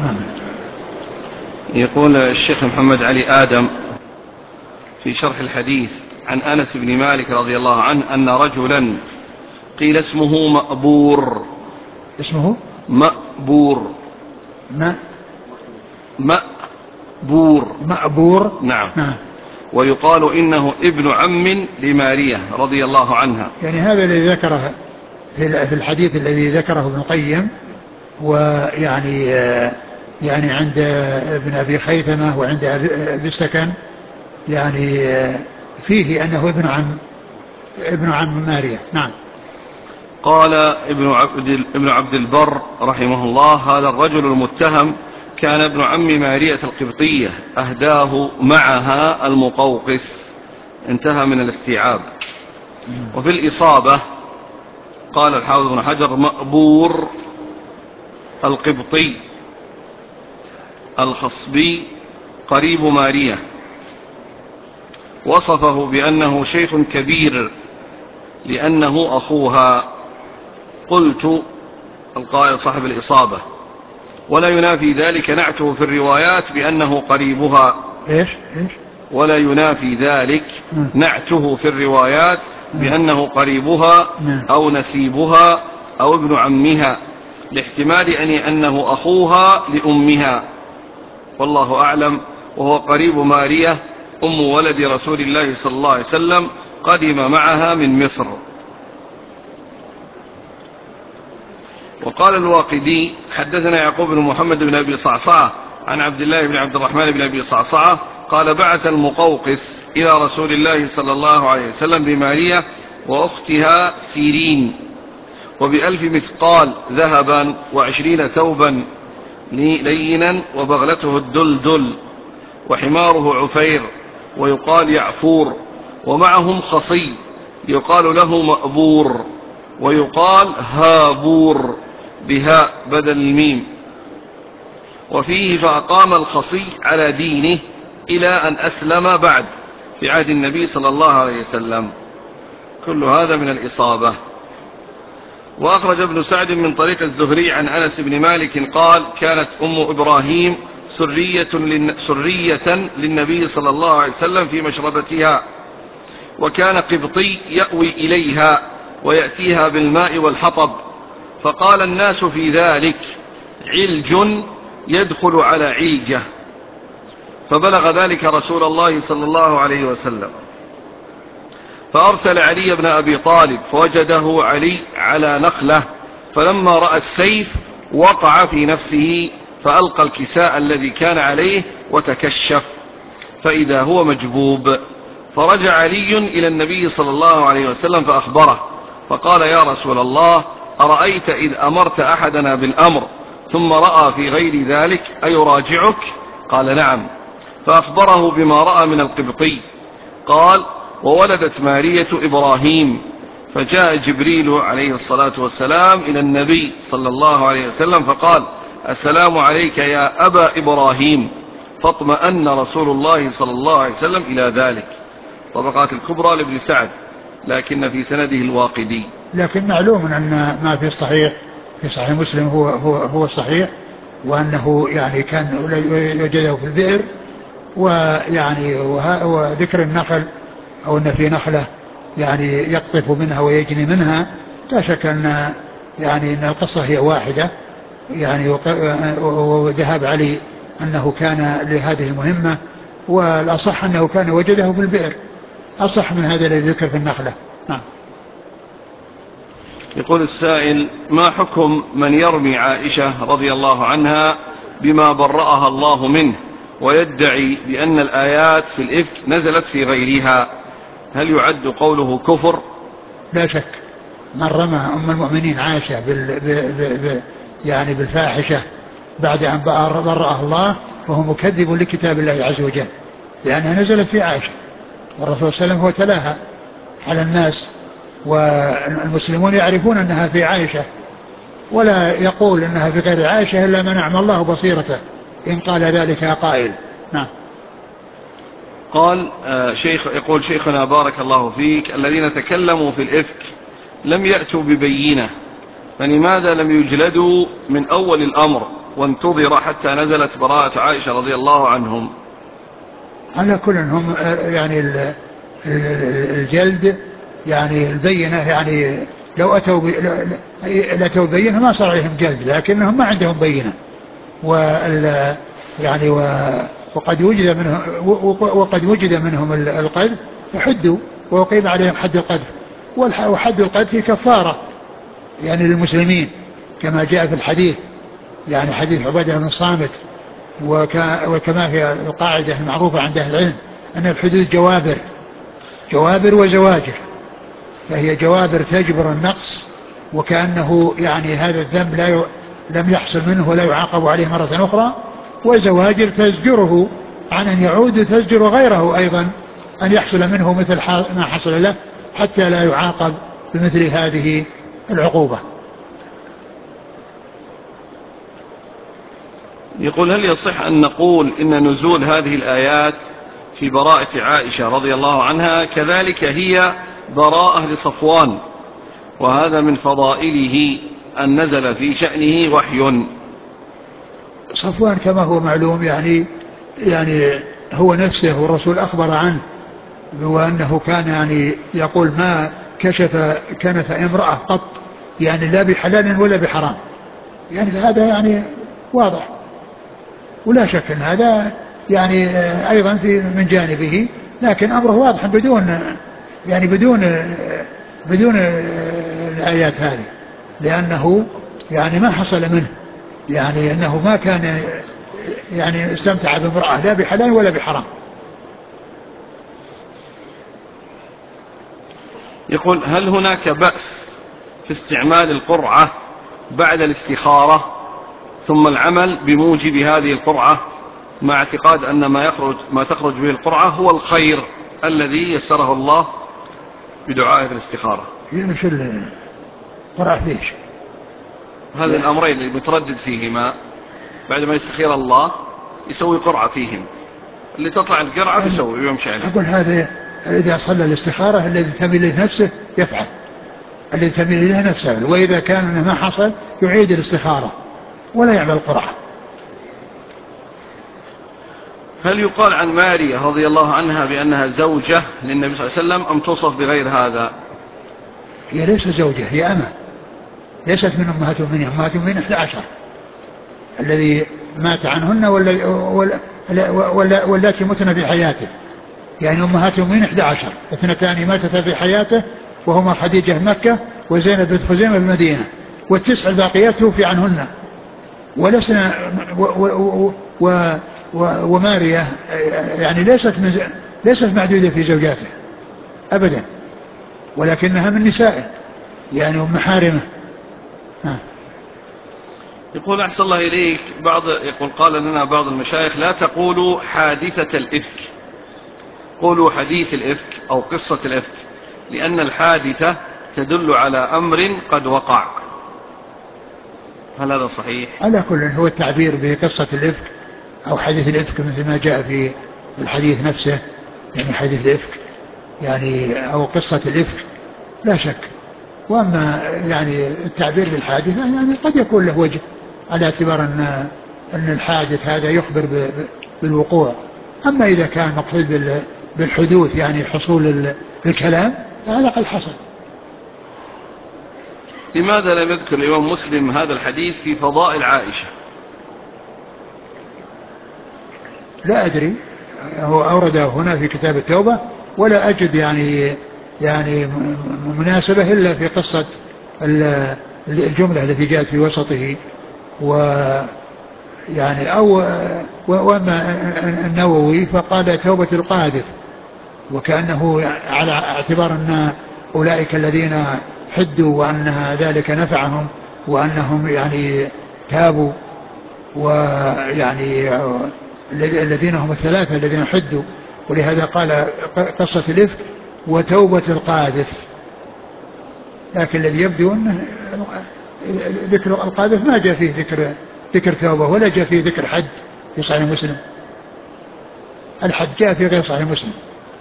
يقول الشيخ محمد علي آدم في شرح الحديث عن أنس بن مالك رضي الله عنه أن رجلا قيل اسمه مأبور. اسمه مأبور. مأبور. نعم. ويقال إنه ابن عم لمارية رضي الله عنها. يعني هذا الذي ذكره في الحديث الذي ذكره ابن القيم، ويعني يعني عند ابن أبي خيثمة وعند أبي السكن يعني فيه أنه ابن عم مارية. نعم. قال ابن عبد البر رحمه الله: هذا الرجل المتهم كان ابن عم مارية القبطية، أهداه معها المقوقس. انتهى من الاستيعاب. وفي الإصابة قال الحافظ بن حجر: مأبور القبطي الخصبي قريب مارية، وصفه بأنه شيخ كبير لأنه أخوها. قلت القائل صاحب الإصابة: ولا ينافي ذلك نعته في الروايات بأنه قريبها. إيش؟ ولا ينافي ذلك نعته في الروايات بأنه قريبها أو نسيبها أو ابن عمها، لاحتمال أنه أخوها لأمها، والله أعلم. وهو قريب مارية أم ولد رسول الله صلى الله عليه وسلم، قدم معها من مصر. وقال الواقدي: حدثنا يعقوب بن محمد بن أبي صعصعة عن عبد الله بن عبد الرحمن بن أبي صعصعة قال: بعث المقوقس إلى رسول الله صلى الله عليه وسلم بمارية وأختها سيرين وب1000 مثقال ذهبا و20 ثوبا لينا، وبغلته الدلدل، وحماره عفير ويقال يعفور، ومعهم خصي يقال له مأبور ويقال هابور بهاء بدل الميم. وفيه: فأقام الخصي على دينه إلى أن أسلم بعد في عهد النبي صلى الله عليه وسلم. كل هذا من الإصابة. وأخرج ابن سعد من طريق الزهري عن أنس بن مالك قال: كانت أم إبراهيم سرية للنبي صلى الله عليه وسلم في مشربتها، وكان قبطي يأوي إليها ويأتيها بالماء والحطب، فقال الناس في ذلك: علج يدخل على علجة. فبلغ ذلك رسول الله صلى الله عليه وسلم، فأرسل علي بن أبي طالب فوجده علي على نخلة، فلما رأى السيف وقع في نفسه، فألقى الكساء الذي كان عليه وتكشف، فإذا هو مجبوب. فرجع علي إلى النبي صلى الله عليه وسلم فأخبره، فقال: يا رسول الله، أرأيت إذ أمرت أحدنا بالأمر ثم رأى في غير ذلك أيراجعك؟ قال: نعم. فأخبره بما رأى من القبطي. قال: وولدت مارية إبراهيم. فجاء جبريل عليه الصلاة والسلام إلى النبي صلى الله عليه وسلم فقال: السلام عليك يا أبا إبراهيم. فاطمأن رسول الله صلى الله عليه وسلم إلى ذلك. طبقات الكبرى لابن سعد، لكن في سنده الواقدي. لكن معلوم أن ما في الصحيح في صحيح مسلم هو الصحيح، وأنه يعني كان وجده في البئر، ويعني وذكر النخل أو أن في نخلة يعني يقطف منها ويجني منها، لا شك أن يعني أن القصة هي واحدة يعني. وذهب علي أنه كان لهذه المهمة، والأصح أنه كان وجده في البئر، أصح من هذا الذي ذكر في النخلة. نعم. يقول السائل: ما حكم من يرمي عائشة رضي الله عنها بما برأها الله منه ويدعي بأن الآيات في الإفك نزلت في غيرها؟ هل يعد قوله كفر؟ لا شك من رمى أم المؤمنين عائشة يعني بالفاحشة بعد أن برأها الله فهو مكذب لكتاب الله عز وجل، لأنها نزلت في عائشة، والرسول صلى الله عليه وسلم هو تلاها على الناس، والمسلمون يعرفون أنها في عائشة، ولا يقول أنها في غير عائشة إلا من أعمى الله بصيرته إن قال ذلك قائل. نعم. قال يقول شيخنا بارك الله فيك: الذين تكلموا في الإفك لم يأتوا ببينة، فلماذا لم يجلدوا من أول الأمر وانتظر حتى نزلت براءة عائشة رضي الله عنهم؟ على كل هم يعني الجلد يعني البينة، يعني لو أتوا بينة ما صار عليهم جلد، لكنهم ما عندهم بينة، يعني وقد وجد منهم القذف فحدوا وأقيم عليهم حد القذف، وحد القذف كفارة يعني للمسلمين كما جاء في الحديث، يعني حديث عبادة بن الصامت، وكما هي القاعدة المعروفة عند أهل العلم أن الحدود جوابر وزواجر، فهي جوابر تجبر النقص وكأنه يعني هذا الذنب لم يحصل منه ولا يعاقب عليه مرة أخرى، وزواجر تزجره عن أن يعود، تزجر غيره أيضا أن يحصل منه مثل ما حصل له حتى لا يعاقب بمثل هذه العقوبة. يقول: هل يصح أن نقول إن نزول هذه الآيات في براءة عائشة رضي الله عنها كذلك هي براءة لصفوان، وهذا من فضائله أن نزل في شأنه وحي؟ صفوان كما هو معلوم يعني هو نفسه والرسول أخبر عنه، وأنه كان يعني يقول ما كشف كنف امرأة قط، يعني لا بحلال ولا بحرام، يعني هذا يعني واضح، ولا شك أن هذا يعني أيضا من جانبه، لكن أمره واضح بدون الآيات هذه، لأنه يعني ما حصل منه، يعني أنه ما كان يعني استمتع بامرأة لا بحلال ولا بحرام. يقول: هل هناك بأس في استعمال القرعة بعد الاستخارة ثم العمل بموجب هذه القرعة، مع اعتقاد أن ما تخرج به القرعة هو الخير الذي يسره الله بدعائه في الاستخارة؟ يعني شو القرعة ليش؟ هذه الأمرين اللي متردد فيهما بعد ما يستخير الله يسوي قرعة فيهم، اللي تطلع القرعة يسوي ويمشي عليه. أقول هذا إذا صلى الاستخارة الذي تميل إليه نفسه يفعل الذي تميل إليه نفسه، وإذا كان ما حصل يعيد الاستخارة ولا يعمل قرعة. هل يقال عن ماريا رضي الله عنها بأنها زوجة للنبي صلى الله عليه وسلم أم توصف بغير هذا؟ هي ليست زوجة، هي أمة، ليست من أمهات المؤمنين. أمهات المؤمنين 11 الذي مات عنهن والتي متن في حياته، يعني أمهات المؤمنين 11، 2 ماتتا في حياته وهما خديجة مكة وزينب بنت خزيمة بالمدينة، وال9 الباقيات توفي عنهن. ولسنا وماريا يعني ليست معدودة في زوجاته أبدا، ولكنها من نسائه يعني أم محارمه. يقول أحسن الله إليك، يقول قال لنا بعض المشايخ لا تقولوا حادثة الإفك، قولوا حديث الإفك أو قصة الإفك، لأن الحادثة تدل على أمر قد وقع. هل هذا صحيح؟ على كل هو التعبير بقصة الإفك أو حديث الإفك مثل ما جاء في الحديث نفسه، يعني حديث الإفك يعني أو قصة الإفك لا شك. وأما يعني التعبير بالحادثة يعني قد يكون له وجه على اعتبار أن الحادث هذا يخبر بالوقوع. أما إذا كان مقصود بالحدوث يعني حصول الكلام فهذا قد حصل. لماذا لم يذكر الإمام مسلم هذا الحديث في فضائل عائشة؟ لا أدري، هو أورده هنا في كتاب التوبة ولا أجد يعني مناسبة إلا في قصة الجملة التي جاءت في وسطه يعني وأما النووي فقال توبة القاذف، وكأنه على اعتبار أن أولئك الذين حدوا وأن ذلك نفعهم وأنهم يعني تابوا، ويعني الذين هم 3 الذين حدوا، ولهذا قال قصة الإفك وتوبة القاذف. لكن الذي يبدو أنه ذكر القاذف ما جاء فيه ذكر توبة ولا جاء فيه ذكر حد في صحيح مسلم. الحد جاء في غير صحيح مسلم.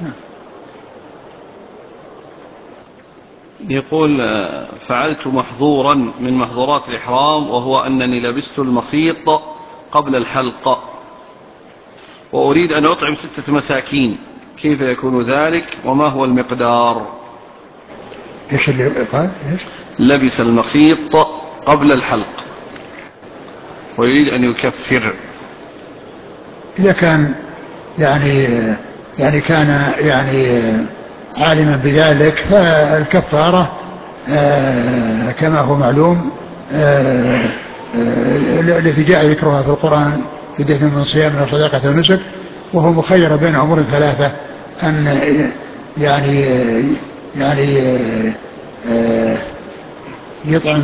يقول فعلت محظورا من محظورات الإحرام، وهو أنني لبست المخيط قبل الحلق وأريد أن أطعم 6 مساكين، كيف يكون ذلك وما هو المقدار؟ ايش اللي قال؟ لبس المخيط قبل الحلق ويريد أن يكفر. إذا كان كان عالما بذلك فالكفارة كما هو معلوم التي جاء ذكرها في القرآن بداية من صيام أو صدقة أو نسك، وهو مخير بين أمور 3 أن يعني يطعم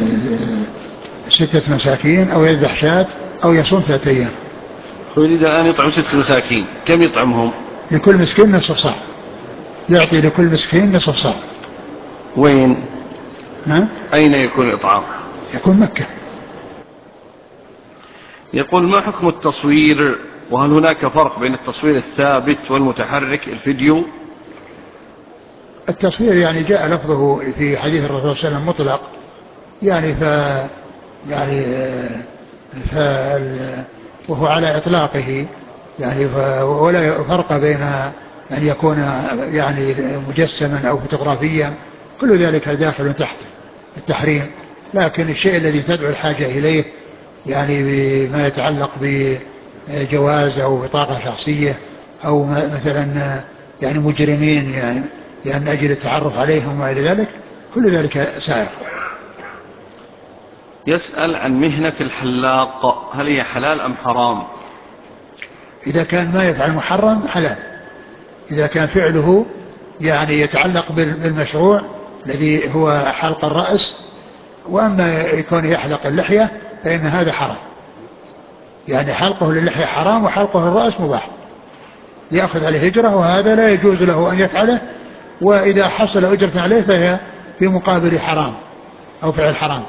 6 مساكين أو يذبح شاة أو يصوم 3 أيام. يريد أن يطعم 6 مساكين، كم يطعمهم؟ لكل مسكين نصف صاع، يعطي لكل مسكين نصف صاع. وين؟ أين يكون الإطعام؟ يكون مكة. يقول ما حكم التصوير، وهل هناك فرق بين التصوير الثابت والمتحرك الفيديو؟ التصوير يعني جاء لفظه في حديث الرسول صلى الله عليه وسلم مطلق، يعني وهو على إطلاقه، يعني ولا فرق بين أن يكون يعني مجسما أو فوتوغرافيا، كل ذلك داخل تحت التحريم. لكن الشيء الذي تدعو الحاجة إليه يعني بما يتعلق بجواز أو بطاقة شخصية أو مثلا يعني مجرمين يعني أجل التعرف عليهم وإلى ذلك، كل ذلك سائغ. يسأل عن مهنة الحلاق، هل هي حلال أم حرام؟ إذا كان ما يفعل محرم حلال، إذا كان فعله يعني يتعلق بالمشروع الذي هو حلق الرأس. وأما يكون يحلق اللحية فإن هذا حرام، يعني حلقه للحية حرام وحلقه للرأس مباح، يأخذ عليه هجرة، وهذا لا يجوز له أن يفعله، وإذا حصل أجرة عليه فهي في مقابل حرام أو فعل حرام.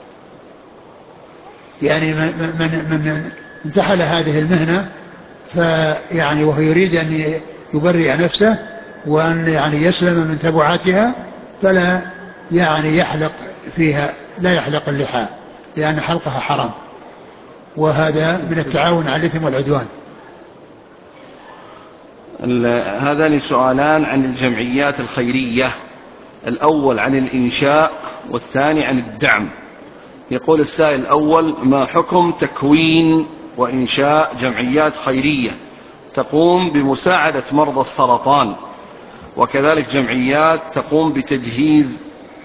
يعني من انتحل هذه المهنة فيعني وهو يريد أن يبرئ نفسه وأن يعني يسلم من تبعاتها، فلا يعني يحلق فيها، لا يحلق اللحى لأن حلقها حرام، وهذا من التعاون على الإثم والعدوان. هذان سؤالان عن الجمعيات الخيرية، الأول عن الإنشاء والثاني عن الدعم. يقول السائل الأول: ما حكم تكوين وإنشاء جمعيات خيرية تقوم بمساعدة مرضى السرطان، وكذلك جمعيات تقوم بتجهيز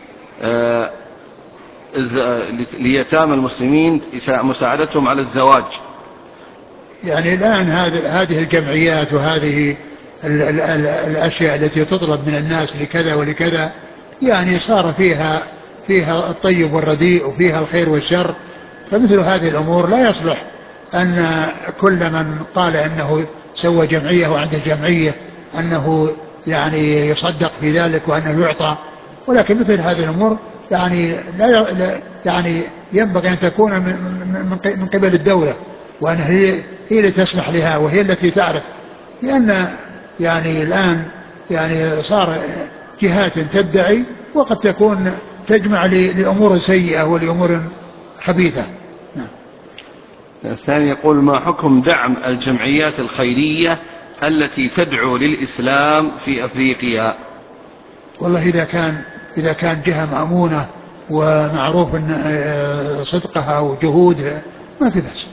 ليتامى المسلمين مساعدتهم على الزواج؟ يعني الآن هذه الجمعيات وهذه الأشياء التي تطلب من الناس لكذا ولكذا، يعني صار فيها الطيب والرديء وفيها الخير والشر. فمثل هذه الأمور لا يصلح أن كل من قال أنه سوى جمعية وعنده جمعية أنه يعني يصدق في ذلك وأنه يعطى. ولكن مثل هذه الأمور يعني يعني ينبغي أن تكون من قبل الدولة، وأن هي التي تسمح لها وهي التي تعرف. لأن يعني الآن يعني صار جهات تدعي وقد تكون تجمع لأمور سيئة ولأمور خبيثة. الثاني يقول: ما حكم دعم الجمعيات الخيرية التي تدعو للإسلام في أفريقيا؟ والله إذا كان جهة مأمونة ومعروف صدقها وجهودها ما في بأس.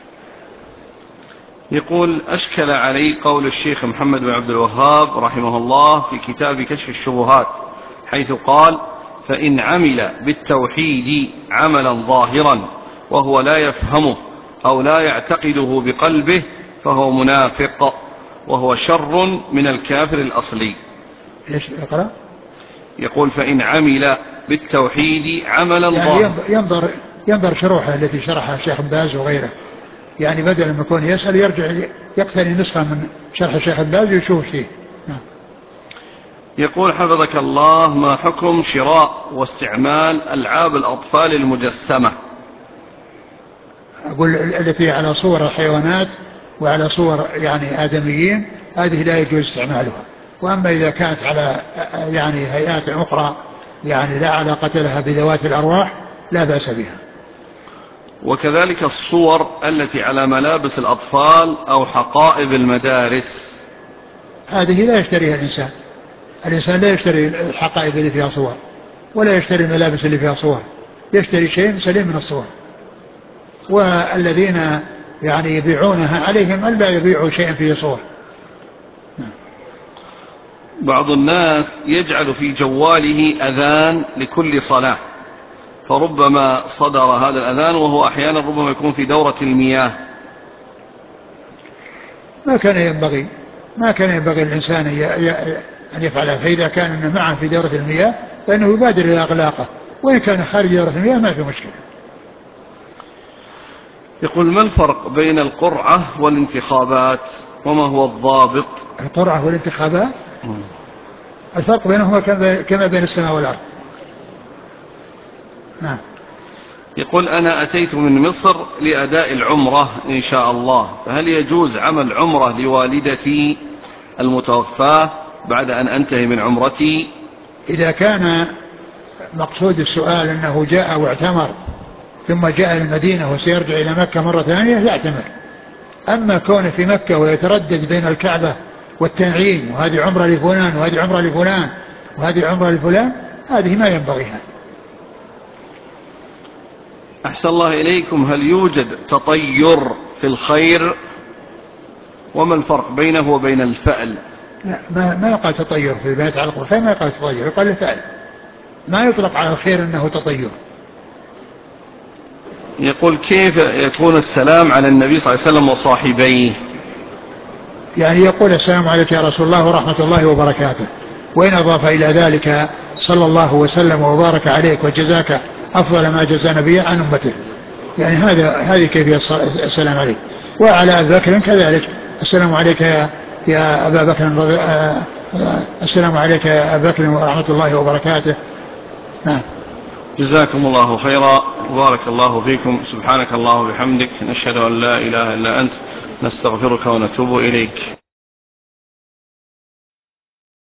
يقول: أشكل علي قول الشيخ محمد بن عبد الوهاب رحمه الله في كتاب كشف الشبهات، حيث قال: فإن عمل بالتوحيد عملا ظاهرا وهو لا يفهمه أو لا يعتقده بقلبه فهو منافق، وهو شر من الكافر الأصلي. ايش اقرأ؟ يقول: فإن عمل بالتوحيد عملا يعني ظاهرا. ينظر شروحه التي شرحها الشيخ ابن باز وغيره، يعني بدل ما يكون يسأل يرجع يقتني نسخة من شرح الشيخ ابن باز ويشوف فيه. يقول: حفظك الله، ما حكم شراء واستعمال ألعاب الأطفال المجسمة؟ أقول التي على صور الحيوانات وعلى صور يعني آدميين هذه لا يجوز استعمالها. وأما إذا كانت على يعني هيئات أخرى يعني لا علاقة لها بذوات الأرواح لا بأس بها. وكذلك الصور التي على ملابس الأطفال أو حقائب المدارس، هذه لا يشتريها الإنسان لا يشتري الحقائب اللي فيها صور ولا يشتري الملابس اللي فيها صور، يشتري شيء سليم من الصور. والذين يعني يبيعونها عليهم ألا يبيعوا شيئا فيه صور. بعض الناس يجعل في جواله أذان لكل صلاة، فربما صدر هذا الأذان وهو أحيانا ربما يكون في دورة المياه. ما كان ينبغي الإنسان أن يفعلها. فإذا كان معه في دورة المياه فإنه يبادر إلى إغلاقه، وإن كان خارج دورة المياه ما في مشكلة. يقول: ما الفرق بين القرعة والانتخابات، وما هو الضابط؟ القرعة والانتخابات الفرق بينهما كما بين السماء والأرض. نعم. يقول: أنا أتيت من مصر لأداء العمرة إن شاء الله، فهل يجوز عمل عمرة لوالدتي المتوفاة بعد أن أنتهي من عمرتي؟ إذا كان مقصود السؤال أنه جاء واعتمر ثم جاء المدينة وسيرجع إلى مكة مرة ثانية يعتمر. أما كونه في مكة ويتردد بين الكعبة والتنعيم، وهذه عمرة لفلان وهذه عمرة لفلان وهذه عمرة لفلان، هذه ما ينبغيها. أحسن الله إليكم، هل يوجد تطير في الخير؟ وما الفرق بينه وبين الفأل؟ لا، ما يقال تطير في البيت على الخير، ما يقال تطير، يقال الفأل. ما يطلق على الخير أنه تطير. يقول: كيف يكون السلام على النبي صلى الله عليه وسلم وصاحبيه؟ يعني يقول: السلام عليك يا رسول الله ورحمة الله وبركاته، وإن أضاف إلى ذلك صلى الله وسلم وبارك عليك وجزاك أفضل ما جزى نبيه عن أمته. يعني هذه كيفية السلام عليك. وعلى أبي بكر كذلك: السلام عليك يا أبا بكر، السلام عليك يا أبا بكر ورحمة الله وبركاته. نعم. جزاكم الله خيرا، وبارك الله فيكم. سبحانك اللهم وبحمدك، نشهد أن لا إله إلا أنت، نستغفرك ونتوب إليك.